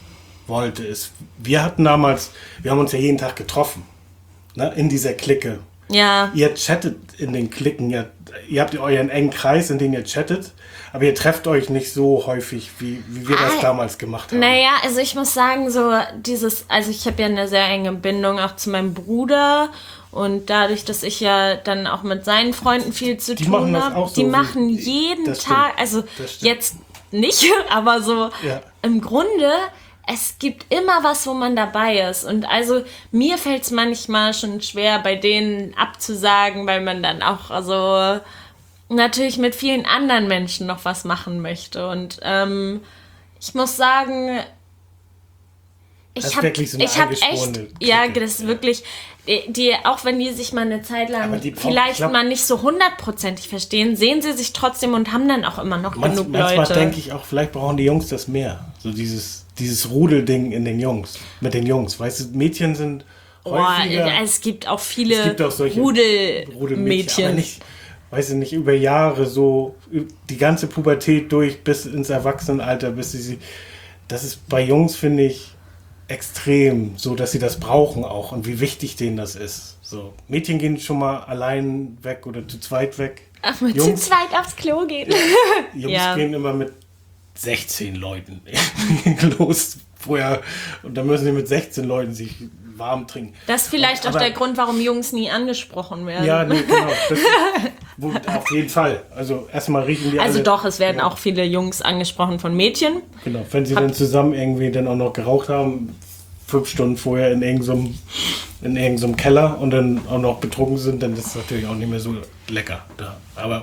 S3: wollte, ist, wir haben uns ja jeden Tag getroffen, ne, in dieser Clique.
S2: Ja.
S3: Ihr chattet in den Klicken, ihr habt euren engen Kreis, in dem ihr chattet, aber ihr trefft euch nicht so häufig, wie wir das damals gemacht haben.
S2: Naja, also ich muss sagen, also ich habe ja eine sehr enge Bindung auch zu meinem Bruder und dadurch, dass ich ja dann auch mit seinen Freunden viel zu tun habe, die machen jeden Tag, also jetzt nicht, aber so im Grunde, es gibt immer was, wo man dabei ist. Und also mir fällt es manchmal schon schwer, bei denen abzusagen, weil man dann auch also natürlich mit vielen anderen Menschen noch was machen möchte. Und ich muss sagen, ich habe echt, ja, das ist wirklich, die, auch wenn die sich mal eine Zeit lang vielleicht mal nicht so 100%ig verstehen, sehen sie sich trotzdem und haben dann auch immer noch genug Leute.
S3: Manchmal denke ich auch, vielleicht brauchen die Jungs das mehr. So dieses Rudelding mit den Jungs. Weißt du, Mädchen sind häufiger.
S2: Es gibt auch viele Rudelmädchen.
S3: Aber nicht, weiß ich nicht, über Jahre so, die ganze Pubertät durch bis ins Erwachsenenalter, das ist bei Jungs, finde ich, extrem, so dass sie das brauchen auch und wie wichtig denen das ist. So, Mädchen gehen schon mal allein weg oder zu zweit weg.
S2: Ach, mit zu zweit aufs Klo gehen.
S3: Jungs gehen immer mit 16 Leuten los vorher und dann müssen sie mit 16 Leuten sich warm trinken.
S2: Das ist vielleicht auch der Grund, warum Jungs nie angesprochen werden.
S3: Ja, nee, genau. Auf jeden Fall. Also erstmal riechen die alle.
S2: Also doch, es werden auch viele Jungs angesprochen von Mädchen.
S3: Genau, wenn sie dann zusammen irgendwie dann auch noch geraucht haben, 5 Stunden vorher in irgendeinem Keller und dann auch noch betrunken sind, dann ist es natürlich auch nicht mehr so lecker da. Aber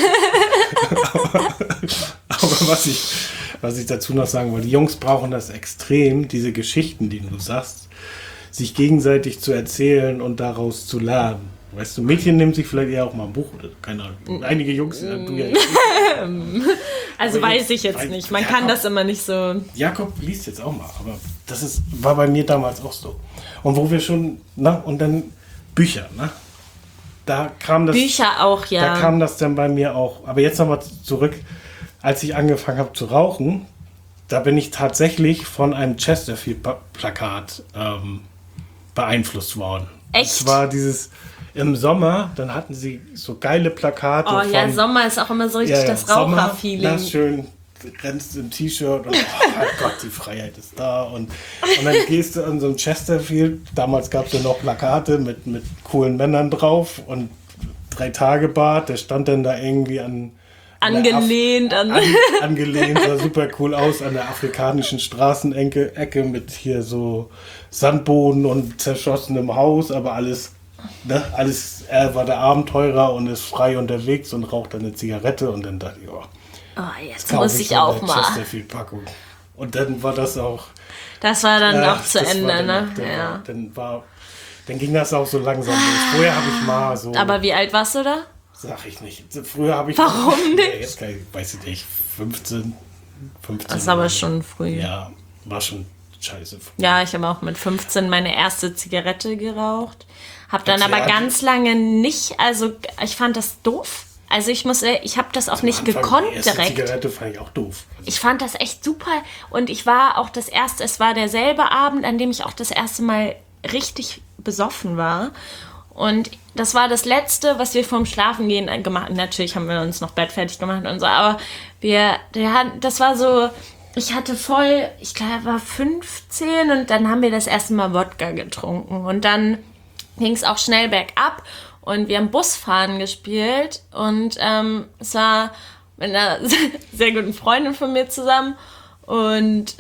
S3: was ich dazu noch sagen wollte, die Jungs brauchen das extrem, diese Geschichten, die du sagst, sich gegenseitig zu erzählen und daraus zu lernen. Weißt du, Mädchen nehmen sich vielleicht eher auch mal ein Buch oder keine Ahnung. Einige Jungs, du ja
S2: also aber weiß ich jetzt nicht. Man kann das immer nicht so.
S3: Jakob liest jetzt auch mal, aber war bei mir damals auch so. Und wo wir schon, und dann Bücher, Da kam das.
S2: Bücher auch, ja.
S3: Da kam das dann bei mir auch. Aber jetzt nochmal zurück, als ich angefangen habe zu rauchen, da bin ich tatsächlich von einem Chesterfield-Plakat beeinflusst worden.
S2: Echt?
S3: Das war dieses im Sommer, dann hatten sie so geile Plakate.
S2: Oh ja, Sommer ist auch immer so richtig das Raucherfeeling.
S3: Das schön, rennst im T-Shirt und oh Gott, die Freiheit ist da. Und dann gehst du an so ein Chesterfield, damals gab es ja noch Plakate mit coolen Männern drauf und 3-Tage-Bart, der stand dann da irgendwie angelehnt, sah super cool aus an der afrikanischen Straßenecke mit hier so Sandboden und zerschossenem Haus, aber alles, er war der Abenteurer und ist frei unterwegs und raucht dann eine Zigarette und dann dachte ich,
S2: jetzt muss ich auch mal.
S3: Chesterfield-Packung. Und dann war das auch.
S2: Das war dann auch zu Ende, ne?
S3: Dann ging das auch so langsam los. Vorher habe ich mal so.
S2: Aber wie alt warst du da?
S3: Sag ich nicht. Früher habe ich.
S2: Warum nicht?
S3: Jetzt weiß ich nicht. 15.
S2: Das ist aber schon früh.
S3: Ja, war schon scheiße früh.
S2: Ja, ich habe auch mit 15 meine erste Zigarette geraucht. Hab dann aber ganz lange nicht, also ich fand das doof. Also ich habe das auch nicht gekonnt direkt. Die
S3: Zigarette fand ich auch doof.
S2: Ich fand das echt super und es war derselbe Abend, an dem ich auch das erste Mal richtig besoffen war. Und das war das Letzte, was wir vorm Schlafengehen gemacht haben. Natürlich haben wir uns noch Bett fertig gemacht und so, aber das war so, ich war 15 und dann haben wir das erste Mal Wodka getrunken. Und dann ging es auch schnell bergab und wir haben Busfahren gespielt und es war mit einer sehr guten Freundin von mir zusammen. Und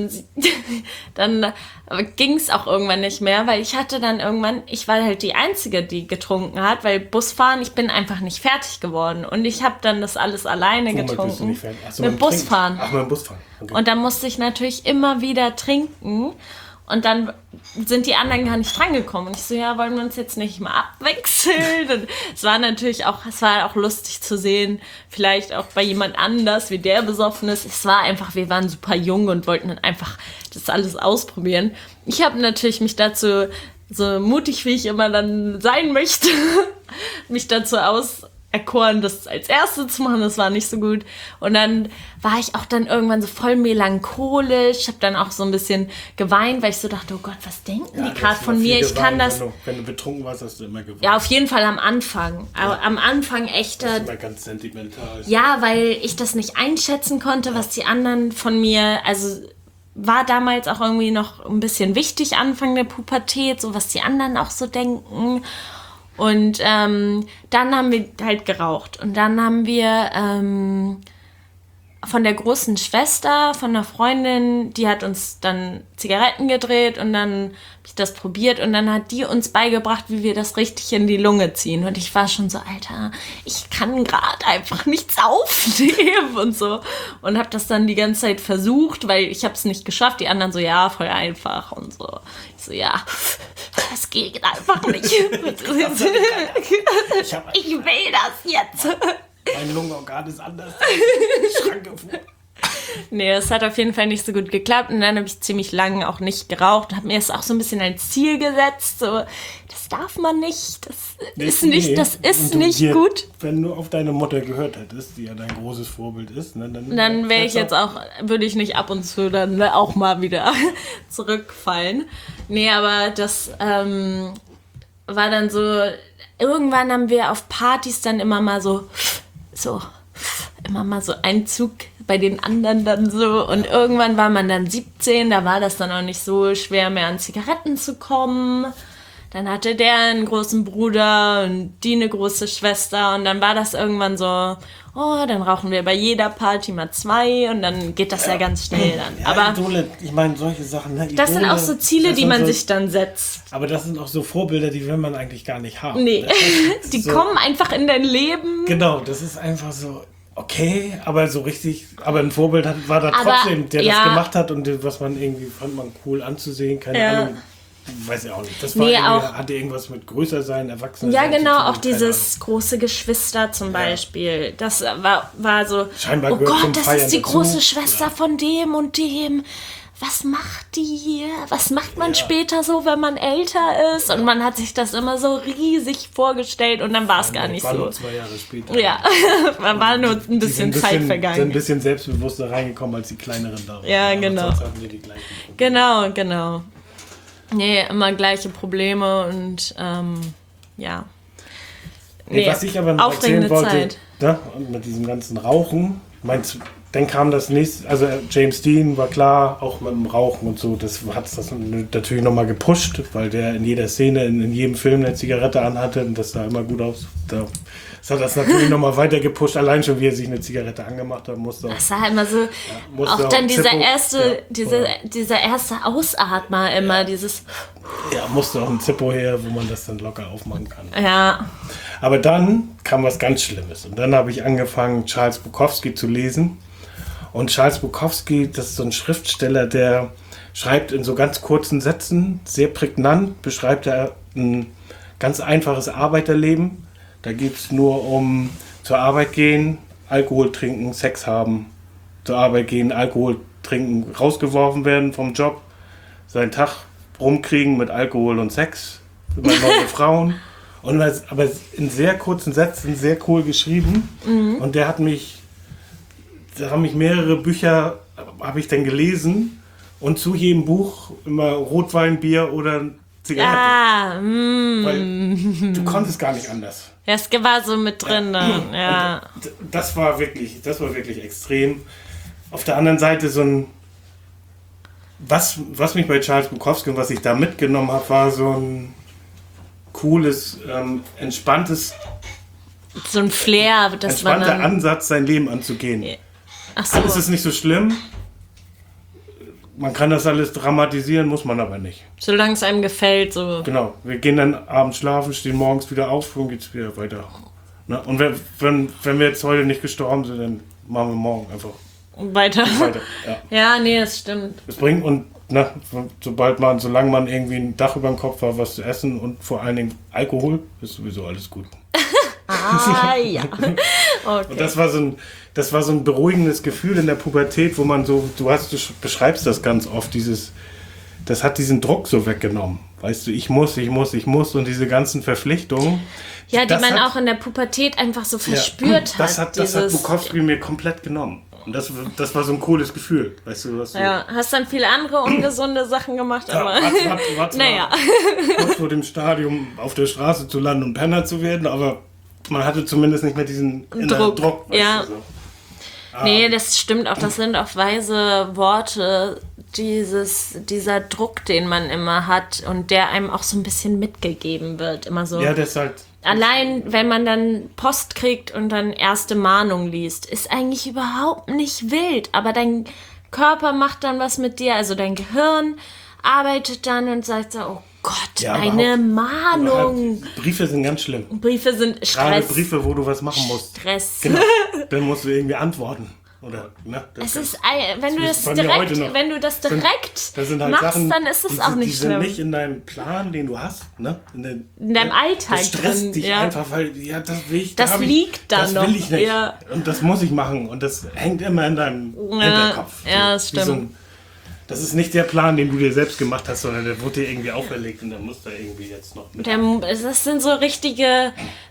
S2: dann ging es auch irgendwann nicht mehr, weil ich war halt die Einzige, die getrunken hat, weil Busfahren, ich bin einfach nicht fertig geworden. Und ich habe dann das alles alleine getrunken. Mit Busfahren.
S3: Ach, mit dem Busfahren. Okay.
S2: Und dann musste ich natürlich immer wieder trinken. Und dann sind die anderen gar nicht drangekommen. Und ich so, ja, wollen wir uns jetzt nicht mal abwechseln? Und es war auch lustig zu sehen, vielleicht auch bei jemand anders, wie der besoffen ist. Wir waren super jung und wollten dann einfach das alles ausprobieren. Ich habe natürlich mich dazu, so mutig wie ich immer dann sein möchte, mich dazu erkoren, das als Erste zu machen. Das war nicht so gut. Und dann war ich auch dann irgendwann so voll melancholisch. Ich habe dann auch so ein bisschen geweint, weil ich so dachte, oh Gott, was denken die gerade von mir? Ich kann das...
S3: Wenn du betrunken warst, hast du immer geweint.
S2: Ja, auf jeden Fall am Anfang. Aber am Anfang echt...
S3: Das ist immer ganz sentimental.
S2: Ja, weil ich das nicht einschätzen konnte, was die anderen von mir... Also war damals auch irgendwie noch ein bisschen wichtig, Anfang der Pubertät, so was die anderen auch so denken. Und dann haben wir halt geraucht. Und dann haben wir von der großen Schwester, von einer Freundin, die hat uns dann Zigaretten gedreht und dann habe ich das probiert und dann hat die uns beigebracht, wie wir das richtig in die Lunge ziehen. Und ich war schon so, Alter, ich kann gerade einfach nichts aufnehmen und so. Und habe das dann die ganze Zeit versucht, weil ich habe es nicht geschafft. Die anderen so, ja, voll einfach und so. Ich so, ja, das geht einfach nicht. Ich will das jetzt.
S3: Mein Lungenorgan ist anders. Schranke vor.
S2: Nee, das hat auf jeden Fall nicht so gut geklappt. Und dann habe ich ziemlich lange auch nicht geraucht und habe mir das auch so ein bisschen als Ziel gesetzt. So, das darf man nicht. Das ist nicht gut.
S3: Wenn du auf deine Mutter gehört hättest, die ja dein großes Vorbild ist, ne,
S2: dann wäre ich jetzt auch, würde ich nicht ab und zu dann auch mal wieder zurückfallen. Nee, aber das war dann so, irgendwann haben wir auf Partys dann immer mal so immer mal so einen Zug bei den anderen dann so. Und irgendwann war man dann 17, da war das dann auch nicht so schwer mehr an Zigaretten zu kommen. Dann hatte der einen großen Bruder und die eine große Schwester. Und dann war das irgendwann so, oh, dann rauchen wir bei jeder Party mal 2 und dann geht das ja ganz schnell dann.
S3: Ja,
S2: aber
S3: Idole, ich meine, solche Sachen. Ne? Idole,
S2: das sind auch so Ziele, die man sich dann setzt.
S3: Aber das sind auch so Vorbilder, die will man eigentlich gar nicht haben.
S2: Nee, die so, kommen einfach in dein Leben.
S3: Genau, das ist einfach so, okay, aber so richtig, aber ein Vorbild war da trotzdem, der das gemacht hat und was man irgendwie fand man cool anzusehen, keine Ahnung. Weiß ich auch nicht. Das war hatte irgendwas mit größer sein, erwachsen sein.
S2: Ja, genau, auch dieses große Geschwister zum Beispiel. Das war so,
S3: scheinbar
S2: oh Gott, das
S3: Feiern
S2: ist die
S3: dazu.
S2: große Schwester von dem und dem. Was macht die hier? Was macht man später so, wenn man älter ist? Und man hat sich das immer so riesig vorgestellt und dann war es gar nicht so.
S3: Nur 2 Jahre später.
S2: Ja, man war nur ein bisschen Zeit vergangen.
S3: Sind ein bisschen selbstbewusster reingekommen als die kleineren da.
S2: Ja, genau.
S3: Sonst hatten wir die gleichen.
S2: Genau. Nee, immer gleiche Probleme und ja.
S3: Nee, was ich aber noch erzählen wollte, ne, mit diesem ganzen Rauchen, dann kam das nächste, also James Dean war klar, auch mit dem Rauchen und so, das hat das natürlich nochmal gepusht, weil der in jeder Szene, in jedem Film eine Zigarette anhatte und das sah immer gut aus. Das hat das natürlich nochmal weiter gepusht, allein schon wie er sich eine Zigarette angemacht hat, musste auch.
S2: Das war immer so, auch dann dieser erste Ausatmer immer, dieses...
S3: Ja, musste auch ein Zippo her, wo man das dann locker aufmachen kann.
S2: Ja.
S3: Aber dann kam was ganz Schlimmes und dann habe ich angefangen, Charles Bukowski zu lesen. Und Charles Bukowski, das ist so ein Schriftsteller, der schreibt in so ganz kurzen Sätzen, sehr prägnant, beschreibt er ein ganz einfaches Arbeiterleben. Da geht es nur um zur Arbeit gehen, Alkohol trinken, Sex haben, zur Arbeit gehen, Alkohol trinken, rausgeworfen werden vom Job, seinen Tag rumkriegen mit Alkohol und Sex, über neue Frauen. Aber in sehr kurzen Sätzen, sehr cool geschrieben. Mhm. Und da haben mich mehrere Bücher, habe ich dann gelesen. Und zu jedem Buch immer Rotwein, Bier oder Zigarette. Weil du konntest gar nicht anders.
S2: Ja, es war so mit drin dann, ja.
S3: Das war wirklich extrem. Auf der anderen Seite so ein, was mich bei Charles Bukowski und was ich da mitgenommen habe, war so ein cooles, entspanntes,
S2: so ein Flair, das man
S3: entspannter Ansatz, sein Leben anzugehen.
S2: Ach so.
S3: Alles ist nicht so schlimm. Man kann das alles dramatisieren, muss man aber nicht.
S2: Solange es einem gefällt, so.
S3: Genau. Wir gehen dann abends schlafen, stehen morgens wieder auf und geht's wieder weiter. Ne? Und wenn wir jetzt heute nicht gestorben sind, dann machen wir morgen einfach
S2: weiter. Ja, nee, das stimmt.
S3: Es bringt solange man irgendwie ein Dach über dem Kopf hat, was zu essen und vor allen Dingen Alkohol, ist sowieso alles gut.
S2: Ja. Okay.
S3: Und das war so ein beruhigendes Gefühl in der Pubertät, wo man so, du beschreibst das ganz oft, das hat diesen Druck so weggenommen. Weißt du, ich muss und diese ganzen Verpflichtungen.
S2: Ja, die man auch in der Pubertät einfach so verspürt hat.
S3: Das hat Bukowski mir komplett genommen. Und das war so ein cooles Gefühl. Weißt du, was du...
S2: Ja, hast dann viele andere ungesunde Sachen gemacht, aber...
S3: Naja. Kurz vor dem Stadium auf der Straße zu landen und Penner zu werden, aber man hatte zumindest nicht mehr diesen Druck.
S2: Ja. Du, so. Nee, das stimmt auch. Das sind auch weise Worte, dieser Druck, den man immer hat und der einem auch so ein bisschen mitgegeben wird. Immer so.
S3: Ja, das ist halt...
S2: Allein, wenn man dann Post kriegt und dann erste Mahnung liest, ist eigentlich überhaupt nicht wild. Aber dein Körper macht dann was mit dir. Also dein Gehirn arbeitet dann und sagt so, oh Gott, ja, eine Mahnung.
S3: Halt, Briefe sind ganz schlimm.
S2: Briefe sind Stress.
S3: Gerade Briefe, wo du was machen musst.
S2: Stress.
S3: Genau. Dann musst du irgendwie antworten. Oder, ne,
S2: es ist, wenn du das direkt
S3: das sind halt
S2: machst,
S3: Sachen,
S2: dann ist es auch nicht schlimm.
S3: Die sind nicht in deinem Plan, den du hast, ne?
S2: In deinem Alltag.
S3: Das stresst dich einfach, weil, das will ich.
S2: Das liegt da noch.
S3: Das will ich nicht.
S2: Ja.
S3: Und das muss ich machen. Und das hängt immer in deinem Hinterkopf.
S2: Ja, das stimmt.
S3: Das ist nicht der Plan, den du dir selbst gemacht hast, sondern der wurde dir irgendwie auferlegt und dann musst du irgendwie jetzt noch mit.
S2: Das sind so richtige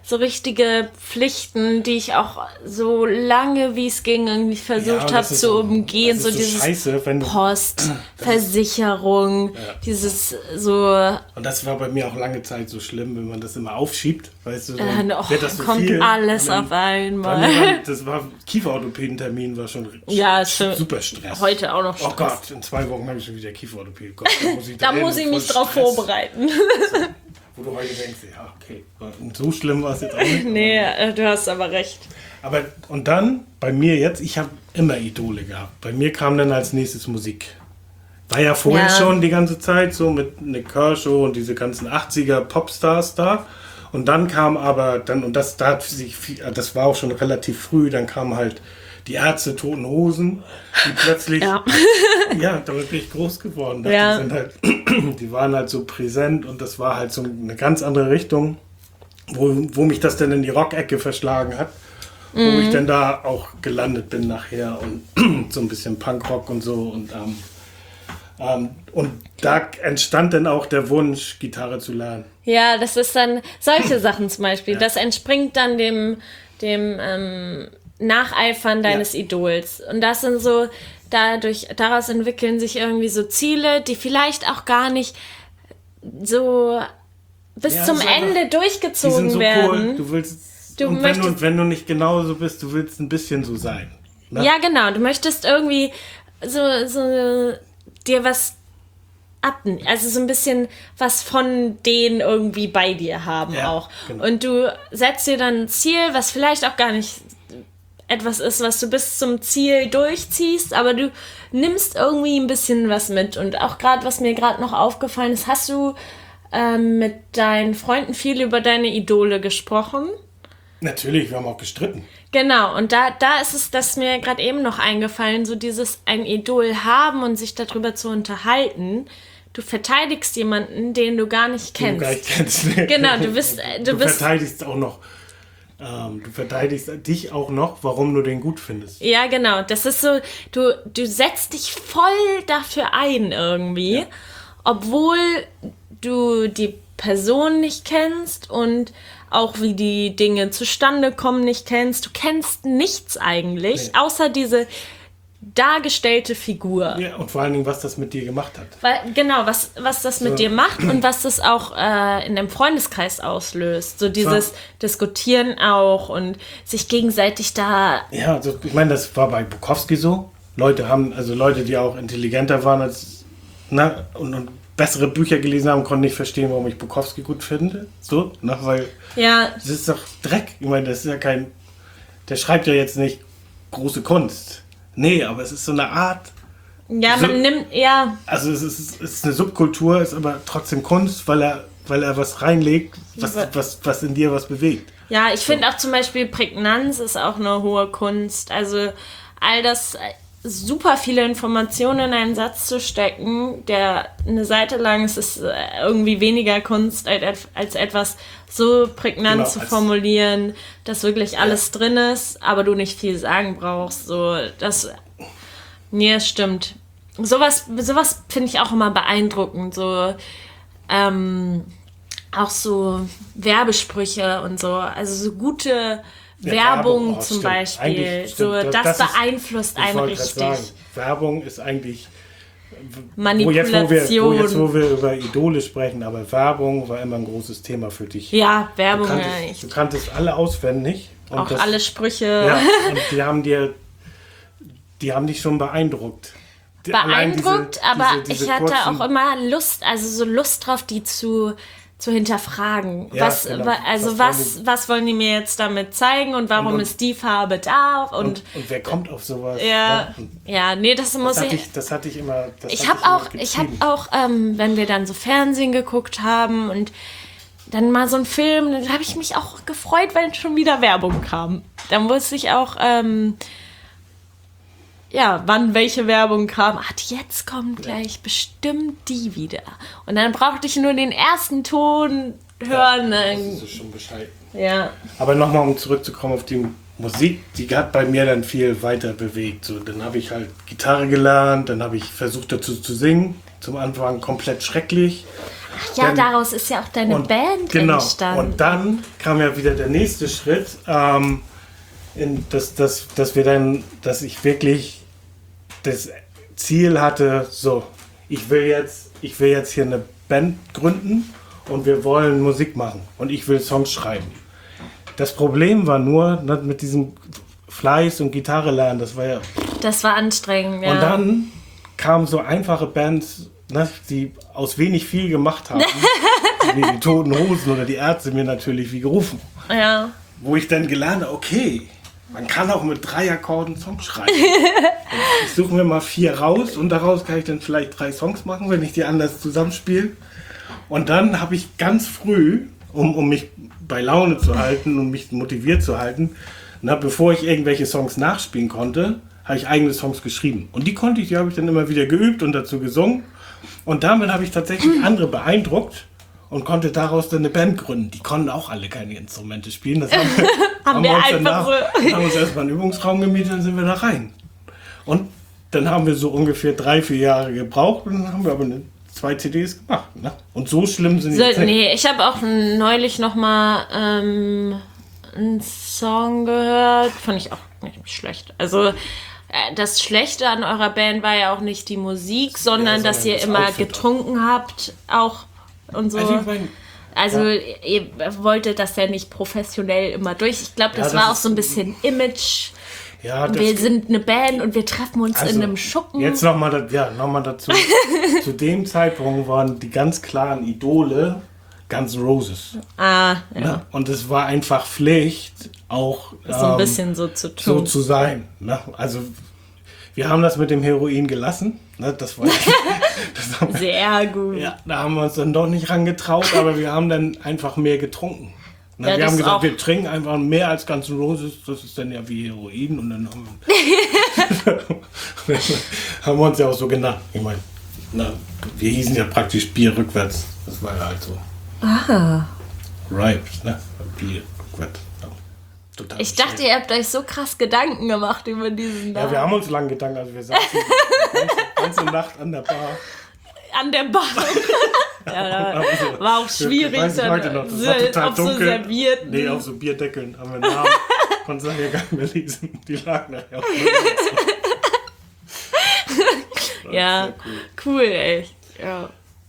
S2: Pflichten, die ich auch so lange wie es ging irgendwie versucht habe zu umgehen. So dieses
S3: Scheiße, wenn du,
S2: Post, Versicherung, dieses so.
S3: Und das war bei mir auch lange Zeit so schlimm, wenn man das immer aufschiebt, weißt du,
S2: wird das so kommt
S3: viel.
S2: Alles auf einmal.
S3: Das war Kieferorthopädentermin, war schon super Stress.
S2: Heute auch noch Stress.
S3: Oh Gott, in 2 Wochen habe ich schon wieder Kieferorthopäde. Gott,
S2: da muss ich mich drauf vorbereiten.
S3: Wo du heute denkst, ja, okay, so schlimm war es jetzt auch nicht.
S2: Nee, du hast aber recht.
S3: Aber, und dann, bei mir jetzt, ich habe immer Idole gehabt. Bei mir kam dann als nächstes Musik. War ja vorher schon die ganze Zeit so mit Nick Kershaw und diese ganzen 80er Popstars da. Und dann kam aber, das war auch schon relativ früh, dann kam halt die Ärzte, Toten Hosen, die plötzlich, damit bin ich groß geworden. Die waren halt so präsent und das war halt so eine ganz andere Richtung, wo mich das dann in die Rock-Ecke verschlagen hat, wo ich dann da auch gelandet bin nachher und so ein bisschen Punkrock und so und da entstand dann auch der Wunsch, Gitarre zu lernen. Ja,
S2: das ist dann solche Sachen zum Beispiel, das entspringt dann dem Nacheifern deines Idols. Und das sind so, daraus entwickeln sich irgendwie so Ziele, die vielleicht auch gar nicht so bis zum Ende durchgezogen so werden.
S3: Cool. Du willst, wenn du nicht genauso bist, du willst ein bisschen so sein. Ne?
S2: Ja, genau. Du möchtest irgendwie so dir was abnehmen, also so ein bisschen was von denen irgendwie bei dir haben auch. Genau. Und du setzt dir dann ein Ziel, was vielleicht auch gar nicht etwas ist, was du bis zum Ziel durchziehst, aber du nimmst irgendwie ein bisschen was mit. Und auch gerade, was mir gerade noch aufgefallen ist, hast du mit deinen Freunden viel über deine Idole gesprochen?
S3: Natürlich, wir haben auch gestritten.
S2: Genau, und da ist es, das mir gerade eben noch eingefallen, so dieses ein Idol haben und sich darüber zu unterhalten. Du verteidigst jemanden, den du gar nicht kennst.
S3: Nee.
S2: Genau, du
S3: verteidigst auch noch. Du verteidigst dich auch noch, warum du den gut findest.
S2: Ja, genau. Das ist so, du setzt dich voll dafür ein irgendwie, obwohl du die Person nicht kennst und auch wie die Dinge zustande kommen nicht kennst. Du kennst nichts eigentlich, außer diese dargestellte Figur.
S3: Ja, und vor allen Dingen, was das mit dir gemacht hat.
S2: Was das mit dir macht und was das auch in dem Freundeskreis auslöst. So dieses Diskutieren auch und sich gegenseitig da...
S3: Ja, also ich meine, das war bei Bukowski so. Leute, die auch intelligenter waren als... und bessere Bücher gelesen haben, konnten nicht verstehen, warum ich Bukowski gut finde. So, weil... Ja. Das ist doch Dreck. Ich meine, das ist ja kein... Der schreibt ja jetzt nicht große Kunst. Nee, aber es ist so eine Art...
S2: Ja, man nimmt... Ja.
S3: Also es ist eine Subkultur, ist aber trotzdem Kunst, weil er was reinlegt, was in dir was bewegt.
S2: Ja, ich finde auch zum Beispiel Prägnanz ist auch eine hohe Kunst. Also all das... super viele Informationen in einen Satz zu stecken, der eine Seite lang ist, ist irgendwie weniger Kunst, als etwas so prägnant zu formulieren, dass wirklich alles drin ist, aber du nicht viel sagen brauchst. So, das stimmt. sowas finde ich auch immer beeindruckend, so auch so Werbesprüche und so, also so gute Werbung zum Beispiel, so das beeinflusst einen richtig. Sagen,
S3: Werbung ist eigentlich
S2: Manipulation.
S3: Wo wir über Idole sprechen, aber Werbung war immer ein großes Thema für dich.
S2: Ja, Werbung.
S3: Du kanntest alle auswendig. Und
S2: auch alle Sprüche.
S3: Ja, und die haben dich schon beeindruckt.
S2: Aber ich hatte auch immer Lust, also so Lust drauf, die zu hinterfragen.
S3: Ja,
S2: was wollen die mir jetzt damit zeigen und warum ist die Farbe da? Und
S3: wer kommt auf sowas? Das hatte ich immer.
S2: Ich habe auch, wenn wir dann so Fernsehen geguckt haben und dann mal so einen Film, dann habe ich mich auch gefreut, wenn schon wieder Werbung kam. Dann wusste ich auch, wann welche Werbung kam. Jetzt kommt gleich bestimmt die wieder. Und dann brauchte ich nur den ersten Ton hören.
S3: Ja, das ist schon Bescheid.
S2: Ja.
S3: Aber nochmal, um zurückzukommen auf die Musik, die hat bei mir dann viel weiter bewegt. So, dann habe ich halt Gitarre gelernt, dann habe ich versucht dazu zu singen. Zum Anfang komplett schrecklich.
S2: Ach ja, daraus ist ja auch deine Band entstanden.
S3: Und dann kam ja wieder der nächste Schritt, dass ich wirklich das Ziel hatte, so, ich will jetzt hier eine Band gründen und wir wollen Musik machen und ich will Songs schreiben. Das Problem war nur, mit diesem Fleiß und Gitarre lernen, das war
S2: anstrengend, ja.
S3: Und dann kamen so einfache Bands, die aus wenig viel gemacht haben, wie die Toten Hosen oder die Ärzte mir natürlich wie gerufen.
S2: Ja.
S3: Wo ich dann gelernt habe, okay, man kann auch mit 3 Akkorden Songs schreiben. Ich suche mir mal 4 raus und daraus kann ich dann vielleicht 3 Songs machen, wenn ich die anders zusammenspiele. Und dann habe ich ganz früh, um mich bei Laune zu halten und mich motiviert zu halten, bevor ich irgendwelche Songs nachspielen konnte, habe ich eigene Songs geschrieben. Und die habe ich dann immer wieder geübt und dazu gesungen. Und damit habe ich tatsächlich andere beeindruckt und konnte daraus dann eine Band gründen. Die konnten auch alle keine Instrumente spielen. Das haben wir uns erstmal einen Übungsraum gemietet und sind wir da rein. Und dann haben wir so ungefähr 3-4 Jahre gebraucht und dann haben wir aber 2 CDs gemacht. Ne? Und so schlimm sind die nicht.
S2: Nee, ich habe auch neulich nochmal einen Song gehört. Fand ich auch nicht schlecht. Also das Schlechte an eurer Band war ja auch nicht die Musik, sondern dass ihr immer getrunken habt auch und so. Also ihr wolltet das ja nicht professionell immer durch. Ich glaube, das war auch so ein bisschen Image. Ja, wir sind eine Band und wir treffen uns in einem Schuppen.
S3: Jetzt nochmal dazu. Zu dem Zeitpunkt waren die ganz klaren Idole Guns N' Roses.
S2: Ja.
S3: Und es war einfach Pflicht, auch
S2: so ein bisschen so zu tun.
S3: So zu sein. Ne? Also wir haben das mit dem Heroin gelassen. Ne? Das war
S2: sehr gut.
S3: Ja, da haben wir uns dann doch nicht rangetraut, aber wir haben dann einfach mehr getrunken. Ja, wir haben gesagt, wir trinken einfach mehr als Guns N' Roses, das ist dann ja wie Heroin und dann haben wir uns ja auch so genannt. Ich meine, wir hießen ja praktisch Bier rückwärts, das war ja halt so.
S2: Ah.
S3: Right, ne? Bier rückwärts. Ja.
S2: Total ich dachte, ihr habt euch so krass Gedanken gemacht über diesen Namen.
S3: Ja, wir haben uns lange Gedanken, also wir saßen die ganze Nacht an der Bar.
S2: An der Bar. Ja, war auch schwierig.
S3: Weiß ich heute noch. Das war total
S2: auf
S3: dunkel.
S2: So Servierten.
S3: Nee, auf so Bierdeckeln haben wir Namen. Konnten es ja gar nicht mehr lesen. Die lagen nachher auf dem
S2: Ja, cool, echt. Ja.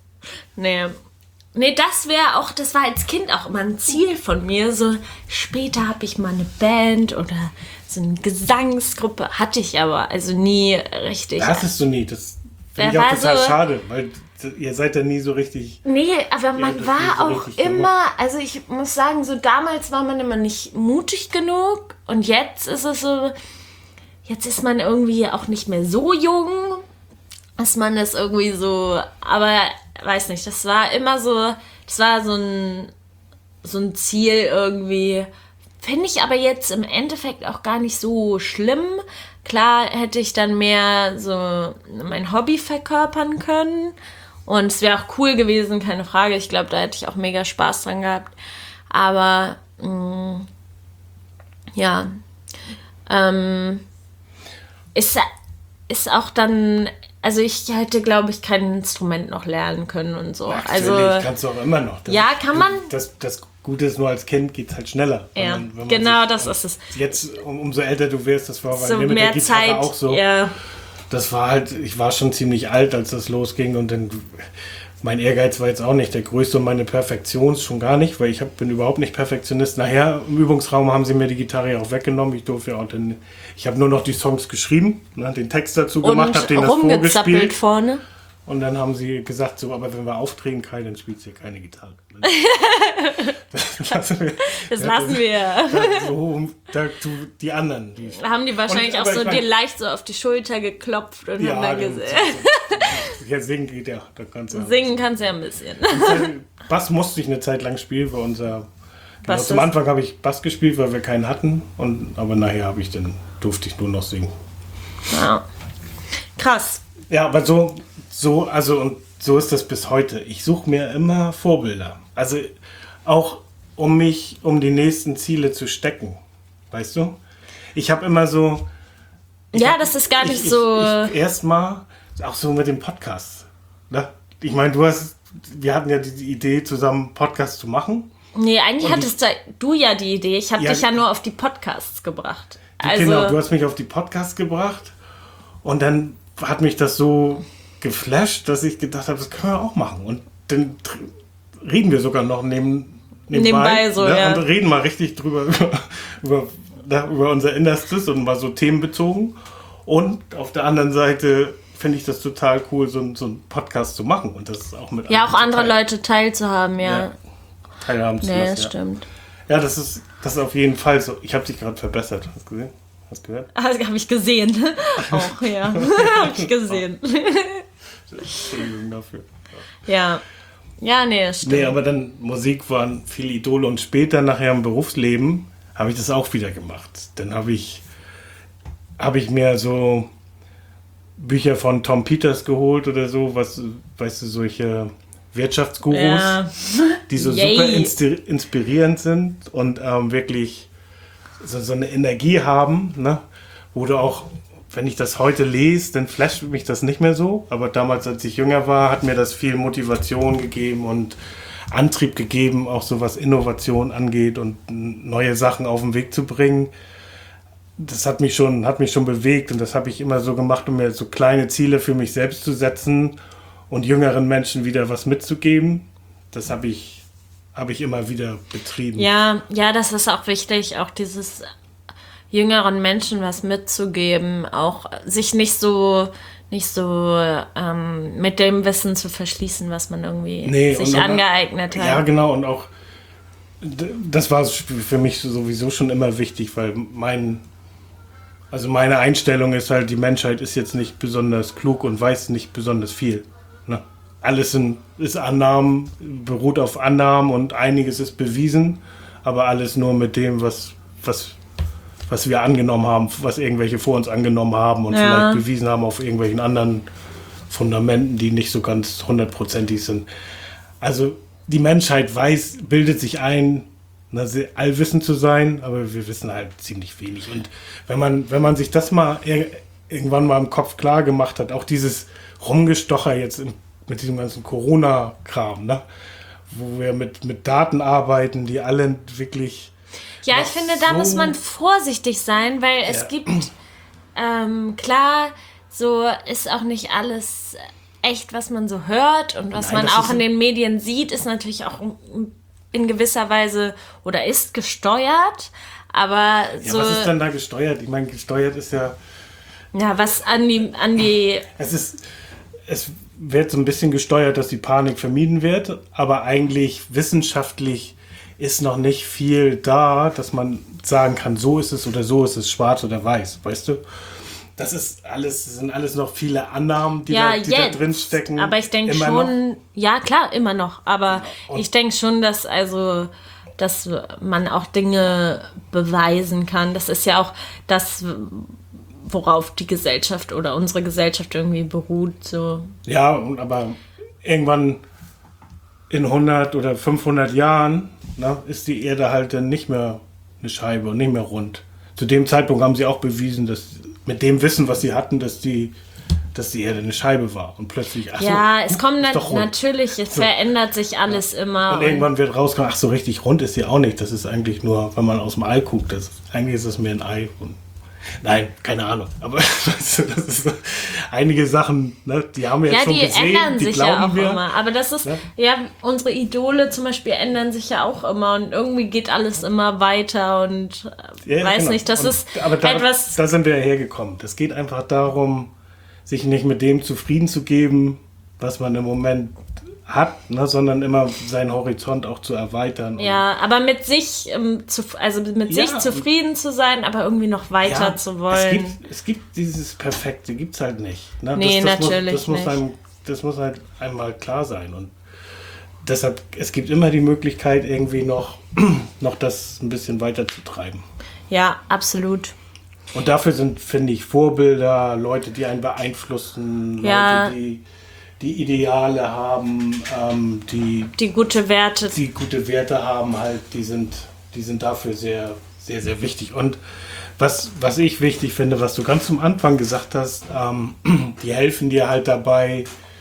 S2: Nee, das war als Kind auch immer ein Ziel von mir. So, später habe ich mal eine Band oder so eine Gesangsgruppe. Hatte ich aber, also nie richtig.
S3: Das hattest du nie. Das finde ich auch total schade, weil ihr seid ja nie so richtig...
S2: Nee, aber man war auch immer, also ich muss sagen, so damals war man immer nicht mutig genug und jetzt ist es so, jetzt ist man irgendwie auch nicht mehr so jung, dass man das irgendwie so, aber weiß nicht, das war immer so, das war so ein Ziel irgendwie, finde ich aber jetzt im Endeffekt auch gar nicht so schlimm. Klar hätte ich dann mehr so mein Hobby verkörpern können. Und es wäre auch cool gewesen, keine Frage. Ich glaube, da hätte ich auch mega Spaß dran gehabt. Aber, ist auch dann, Also ich hätte, glaube ich, kein Instrument noch lernen können und so.
S3: Natürlich, kannst du auch immer noch.
S2: Kann man.
S3: Das Gute ist, nur als Kind geht es halt schneller.
S2: Ja, genau, das ist es.
S3: Jetzt, umso älter du wirst, das war bei
S2: so
S3: mir mit
S2: mehr
S3: der Gitarre
S2: Zeit,
S3: auch so.
S2: Ja.
S3: Das war halt, ich war schon ziemlich alt, als das losging und dann, mein Ehrgeiz war jetzt auch nicht der größte und meine Perfektion schon gar nicht, weil bin überhaupt nicht Perfektionist. Nachher im Übungsraum haben sie mir die Gitarre ja auch weggenommen. Ich habe nur noch die Songs geschrieben, den Text dazu gemacht, habe denen das vorgespielt.
S2: Vorne.
S3: Und dann haben sie gesagt, so, aber wenn wir auftreten, Kai, dann spielt sie keine Gitarre. Das lassen wir. Die anderen.
S2: Haben die wahrscheinlich auch so dir leicht so auf die Schulter geklopft und haben dann gesehen.
S3: Ja, singen geht ja.
S2: Singen kannst du ja ein bisschen.
S3: Bass musste ich eine Zeit lang spielen, weil zum Anfang habe ich Bass gespielt, weil wir keinen hatten. Aber nachher durfte ich nur noch singen.
S2: Ja. Krass.
S3: Ja, aber so ist das bis heute. Ich suche mir immer Vorbilder. Also auch um die nächsten Ziele zu stecken. Weißt du? Ich habe immer so...
S2: Das ist gar nicht so...
S3: Erstmal, auch so mit dem Podcast. Ne? Ich meine, wir hatten ja die Idee, zusammen einen Podcast zu machen.
S2: Nee, eigentlich hattest du ja die Idee. Ich habe dich ja nur auf die Podcasts gebracht.
S3: Genau, du hast mich auf die Podcasts gebracht. Und dann hat mich das so geflasht, dass ich gedacht habe, das können wir auch machen. Und dann reden wir sogar noch nebenbei so, ne? Und reden mal richtig drüber über unser Innerstes und mal so themenbezogen. Und auf der anderen Seite finde ich das total cool, so einen Podcast zu machen und das auch mit
S2: auch andere Leute teilzuhaben,
S3: teilhaben zu lassen.
S2: Ja, stimmt.
S3: Ja, das ist auf jeden Fall so. Ich habe dich gerade verbessert. Hast du gesehen? Hast du gehört?
S2: Das habe ich gesehen. Auch, ja. Habe ich gesehen.
S3: Entschuldigung dafür.
S2: Ja. Ja, nee, das stimmt.
S3: Nee, aber dann Musik waren viele Idole und später nachher im Berufsleben habe ich das auch wieder gemacht. Dann habe ich mir so Bücher von Tom Peters geholt oder so, weißt du, solche Wirtschaftsgurus, die so super inspirierend sind und wirklich so eine Energie haben, ne? Wo du auch, wenn ich das heute lese, dann flasht mich das nicht mehr so. Aber damals, als ich jünger war, hat mir das viel Motivation gegeben und Antrieb gegeben, auch so was Innovation angeht und neue Sachen auf den Weg zu bringen. Das hat mich schon bewegt und das habe ich immer so gemacht, um mir so kleine Ziele für mich selbst zu setzen und jüngeren Menschen wieder was mitzugeben. Das habe ich immer wieder betrieben.
S2: Ja, das ist auch wichtig, auch dieses jüngeren Menschen was mitzugeben, auch sich nicht so mit dem Wissen zu verschließen, was man irgendwie sich angeeignet hat.
S3: Ja, genau, und auch das war für mich sowieso schon immer wichtig, weil meine Einstellung ist halt, die Menschheit ist jetzt nicht besonders klug und weiß nicht besonders viel. Ne? Alles ist Annahmen, beruht auf Annahmen und einiges ist bewiesen, aber alles nur mit dem, was wir angenommen haben, was irgendwelche vor uns angenommen haben und vielleicht bewiesen haben auf irgendwelchen anderen Fundamenten, die nicht so ganz 100%ig sind. Also die Menschheit bildet sich ein, allwissend zu sein, aber wir wissen halt ziemlich wenig. Und wenn man sich das mal irgendwann mal im Kopf klar gemacht hat, auch dieses Rumgestocher jetzt mit diesem ganzen Corona-Kram, ne? Wo wir mit Daten arbeiten, die alle wirklich...
S2: Ja, ich finde, da muss man vorsichtig sein, weil es gibt, klar, so ist auch nicht alles echt, was man so hört und was man auch in den Medien sieht, ist natürlich auch in gewisser Weise oder ist gesteuert, aber so...
S3: Ja, was ist denn da gesteuert? Ich meine, gesteuert ist ja...
S2: Ja, was an die...
S3: Es wird so ein bisschen gesteuert, dass die Panik vermieden wird, aber eigentlich wissenschaftlich ist noch nicht viel da, dass man sagen kann, so ist es oder so ist es, schwarz oder weiß, weißt du? Das sind alles noch viele Annahmen, die da drin stecken.
S2: Aber ich denke schon, noch. Ja klar, immer noch, aber ich denke schon, dass man auch Dinge beweisen kann. Das ist ja auch das, worauf die Gesellschaft oder unsere Gesellschaft irgendwie beruht. So.
S3: Ja, aber irgendwann in 100 oder 500 Jahren ist die Erde halt dann nicht mehr eine Scheibe und nicht mehr rund. Zu dem Zeitpunkt haben sie auch bewiesen, dass mit dem Wissen, was sie hatten, dass die dass die Erde eine Scheibe war und plötzlich,
S2: es kommt natürlich, es verändert sich alles immer.
S3: Und irgendwann wird rauskommen, so richtig rund ist sie auch nicht. Das ist eigentlich nur, wenn man aus dem Ei guckt, eigentlich ist es mehr ein Ei. Nein, keine Ahnung. Aber das ist einige Sachen, ne, die haben wir jetzt schon gesehen.
S2: Die ändern sich ja auch immer. Aber das ist, unsere Idole zum Beispiel ändern sich ja auch immer und irgendwie geht alles immer weiter und nicht, das ist etwas...
S3: Da sind wir ja hergekommen. Das geht einfach darum, sich nicht mit dem zufrieden zu geben, was man im Moment hat, ne, sondern immer seinen Horizont auch zu erweitern.
S2: Aber mit sich, sich zufrieden zu sein, aber irgendwie noch weiter zu wollen.
S3: Es gibt dieses Perfekte, gibt es halt nicht. Ne?
S2: Nee, natürlich nicht.
S3: Das muss halt einmal klar sein. Und deshalb, es gibt immer die Möglichkeit, irgendwie noch das ein bisschen weiter zu treiben.
S2: Ja, absolut.
S3: Und dafür sind, finde ich, Vorbilder, Leute, die einen beeinflussen, Leute, die Ideale haben, die gute Werte haben, halt, die sind dafür sehr, sehr, sehr wichtig. Und was ich wichtig finde, was du ganz zum Anfang gesagt hast, die helfen dir halt dabei,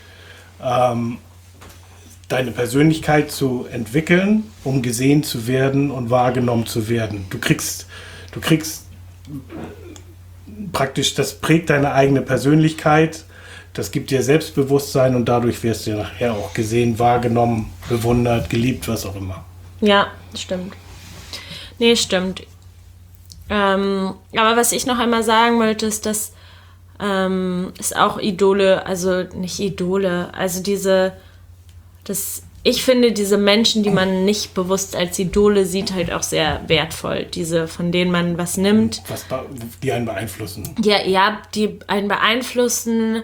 S3: deine Persönlichkeit zu entwickeln, um gesehen zu werden und wahrgenommen zu werden. Du kriegst praktisch, das prägt deine eigene Persönlichkeit, das gibt dir Selbstbewusstsein und dadurch wirst du nachher auch gesehen, wahrgenommen, bewundert, geliebt, was auch immer.
S2: Ja, stimmt. Nee, stimmt. Aber was ich noch einmal sagen wollte, ist, dass es auch Idole, also nicht Idole, also ich finde diese Menschen, die man nicht bewusst als Idole sieht, halt auch sehr wertvoll. Diese, von denen man was nimmt.
S3: Die einen beeinflussen.
S2: Ja, die einen beeinflussen,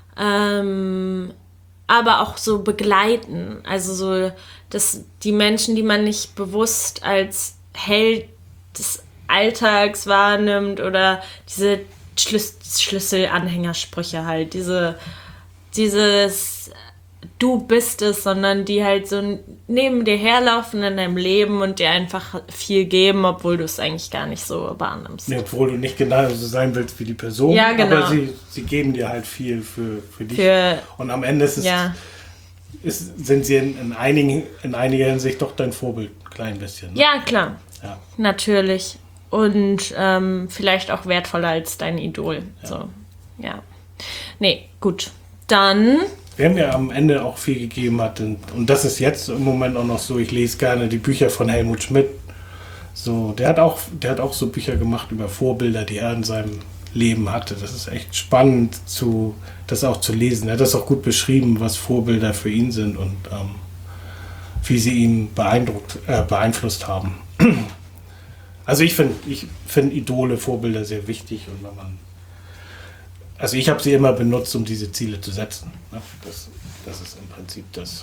S2: aber auch so begleiten. Also so, dass die Menschen, die man nicht bewusst als Held des Alltags wahrnimmt oder diese Schlüsselanhängersprüche halt, dieses du bist es, sondern die halt so neben dir herlaufen in deinem Leben und dir einfach viel geben, obwohl du es eigentlich gar nicht so wahrnimmst.
S3: Nee, obwohl du nicht genau so sein willst wie die Person,
S2: ja, genau.
S3: Aber sie geben dir halt viel für dich. Und am Ende sind sie in einiger Hinsicht doch dein Vorbild, ein klein bisschen. Ne?
S2: Ja, klar. Ja. Natürlich. Und vielleicht auch wertvoller als dein Idol. Ja. So. Ja. Nee, gut. Dann...
S3: Wer mir am Ende auch viel gegeben hat, und das ist jetzt im Moment auch noch so, ich lese gerne die Bücher von Helmut Schmidt. So, der hat auch so Bücher gemacht über Vorbilder, die er in seinem Leben hatte. Das ist echt spannend, das auch zu lesen. Er hat das auch gut beschrieben, was Vorbilder für ihn sind und wie sie ihn beeinflusst haben. Also ich finde Idole, Vorbilder sehr wichtig und also ich habe sie immer benutzt, um diese Ziele zu setzen. Das ist im Prinzip das,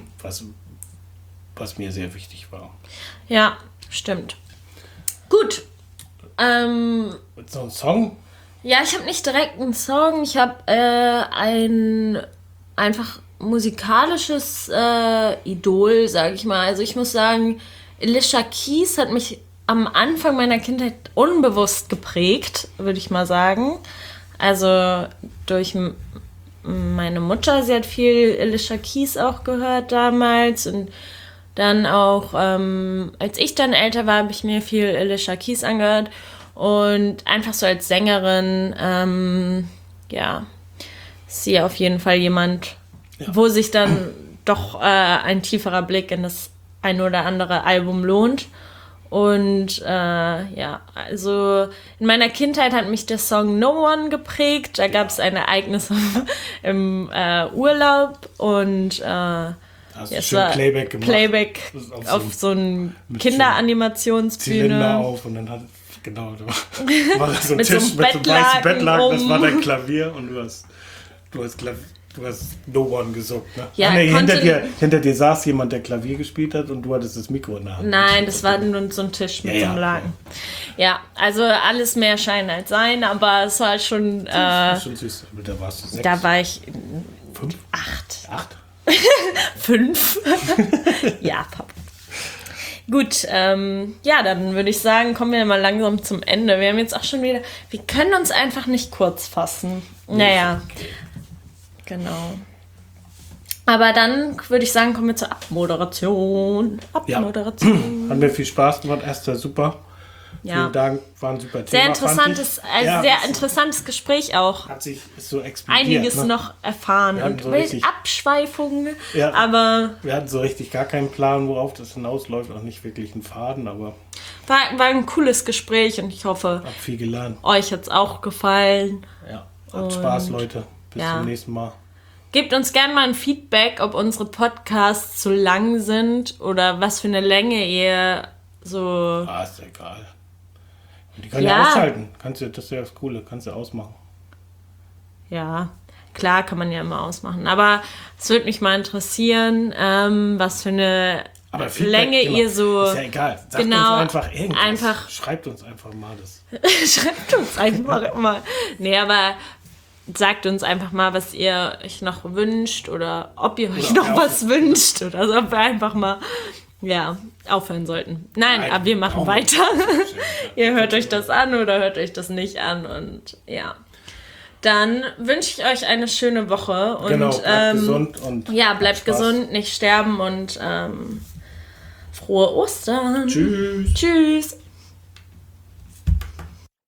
S3: was mir sehr wichtig war.
S2: Ja, stimmt. Gut.
S3: So ein Song?
S2: Ja, ich habe nicht direkt einen Song. Ich habe ein einfach musikalisches Idol, sage ich mal. Also ich muss sagen, Alicia Keys hat mich am Anfang meiner Kindheit unbewusst geprägt, würde ich mal sagen. Also durch meine Mutter, sie hat viel Alicia Keys auch gehört damals und dann auch, als ich dann älter war, habe ich mir viel Alicia Keys angehört und einfach so als Sängerin, ist sie auf jeden Fall jemand, wo sich dann doch ein tieferer Blick in das ein oder andere Album lohnt. Und also in meiner Kindheit hat mich der Song No One geprägt. Da gab es ein Ereignis im Urlaub und
S3: es war
S2: Playback gemacht. Playback auf so einem Kinderanimationsbühne.
S3: Zylinder auf und dann hat war das so ein Tisch mit so einem weißen Bettlaken, das war dein Klavier und du hast No One gesungen, ne?
S2: Ja,
S3: hinter dir saß jemand, der Klavier gespielt hat und du hattest das Mikro in der Hand.
S2: Nein, das war nur so ein Tisch mit so einem Laken. Ja, also alles mehr Schein als Sein, aber es war schon...
S3: Das ist schon süß. Da warst du 6.
S2: Da war ich...
S3: 5?
S2: 8. 5? Ja, Papa. Gut, dann würde ich sagen, kommen wir mal langsam zum Ende. Wir haben jetzt auch schon wieder... Wir können uns einfach nicht kurz fassen. Naja... Genau. Aber dann würde ich sagen, kommen wir zur Abmoderation. Abmoderation.
S3: Hat mir viel Spaß gemacht. Esther, super.
S2: Ja.
S3: Vielen Dank, war ein super
S2: Sehr
S3: Thema.
S2: sehr interessantes Gespräch auch.
S3: Ist so explodiert.
S2: Einiges noch erfahren und
S3: so richtig,
S2: Abschweifungen,
S3: aber wir hatten so richtig gar keinen Plan, worauf das hinausläuft, auch nicht wirklich einen Faden, aber
S2: war ein cooles Gespräch und ich hoffe,
S3: hab viel gelernt.
S2: Euch hat es auch gefallen.
S3: Ja, hat Spaß, Leute. Bis zum nächsten Mal.
S2: Gebt uns gerne mal ein Feedback, ob unsere Podcasts zu lang sind oder was für eine Länge ihr so...
S3: Ist ja egal. Die können ja ausschalten. Das ist ja das Coole. Kannst du ausmachen.
S2: Ja, klar kann man ja immer ausmachen. Aber es würde mich mal interessieren, was für eine Länge ihr so...
S3: Ist ja egal. Sagt uns einfach irgendwas. Schreibt uns einfach mal das.
S2: Schreibt uns einfach mal. Nee, aber... Sagt uns einfach mal, was ihr euch noch wünscht oder ob ihr euch noch was wünscht oder so, ob wir einfach mal aufhören sollten. Nein, aber wir machen weiter. Ihr hört euch das an oder hört euch das nicht an und ja. Dann wünsche ich euch eine schöne Woche und
S3: bleibt gesund und
S2: bleibt gesund, nicht sterben und frohe Ostern.
S3: Tschüss.
S2: Tschüss.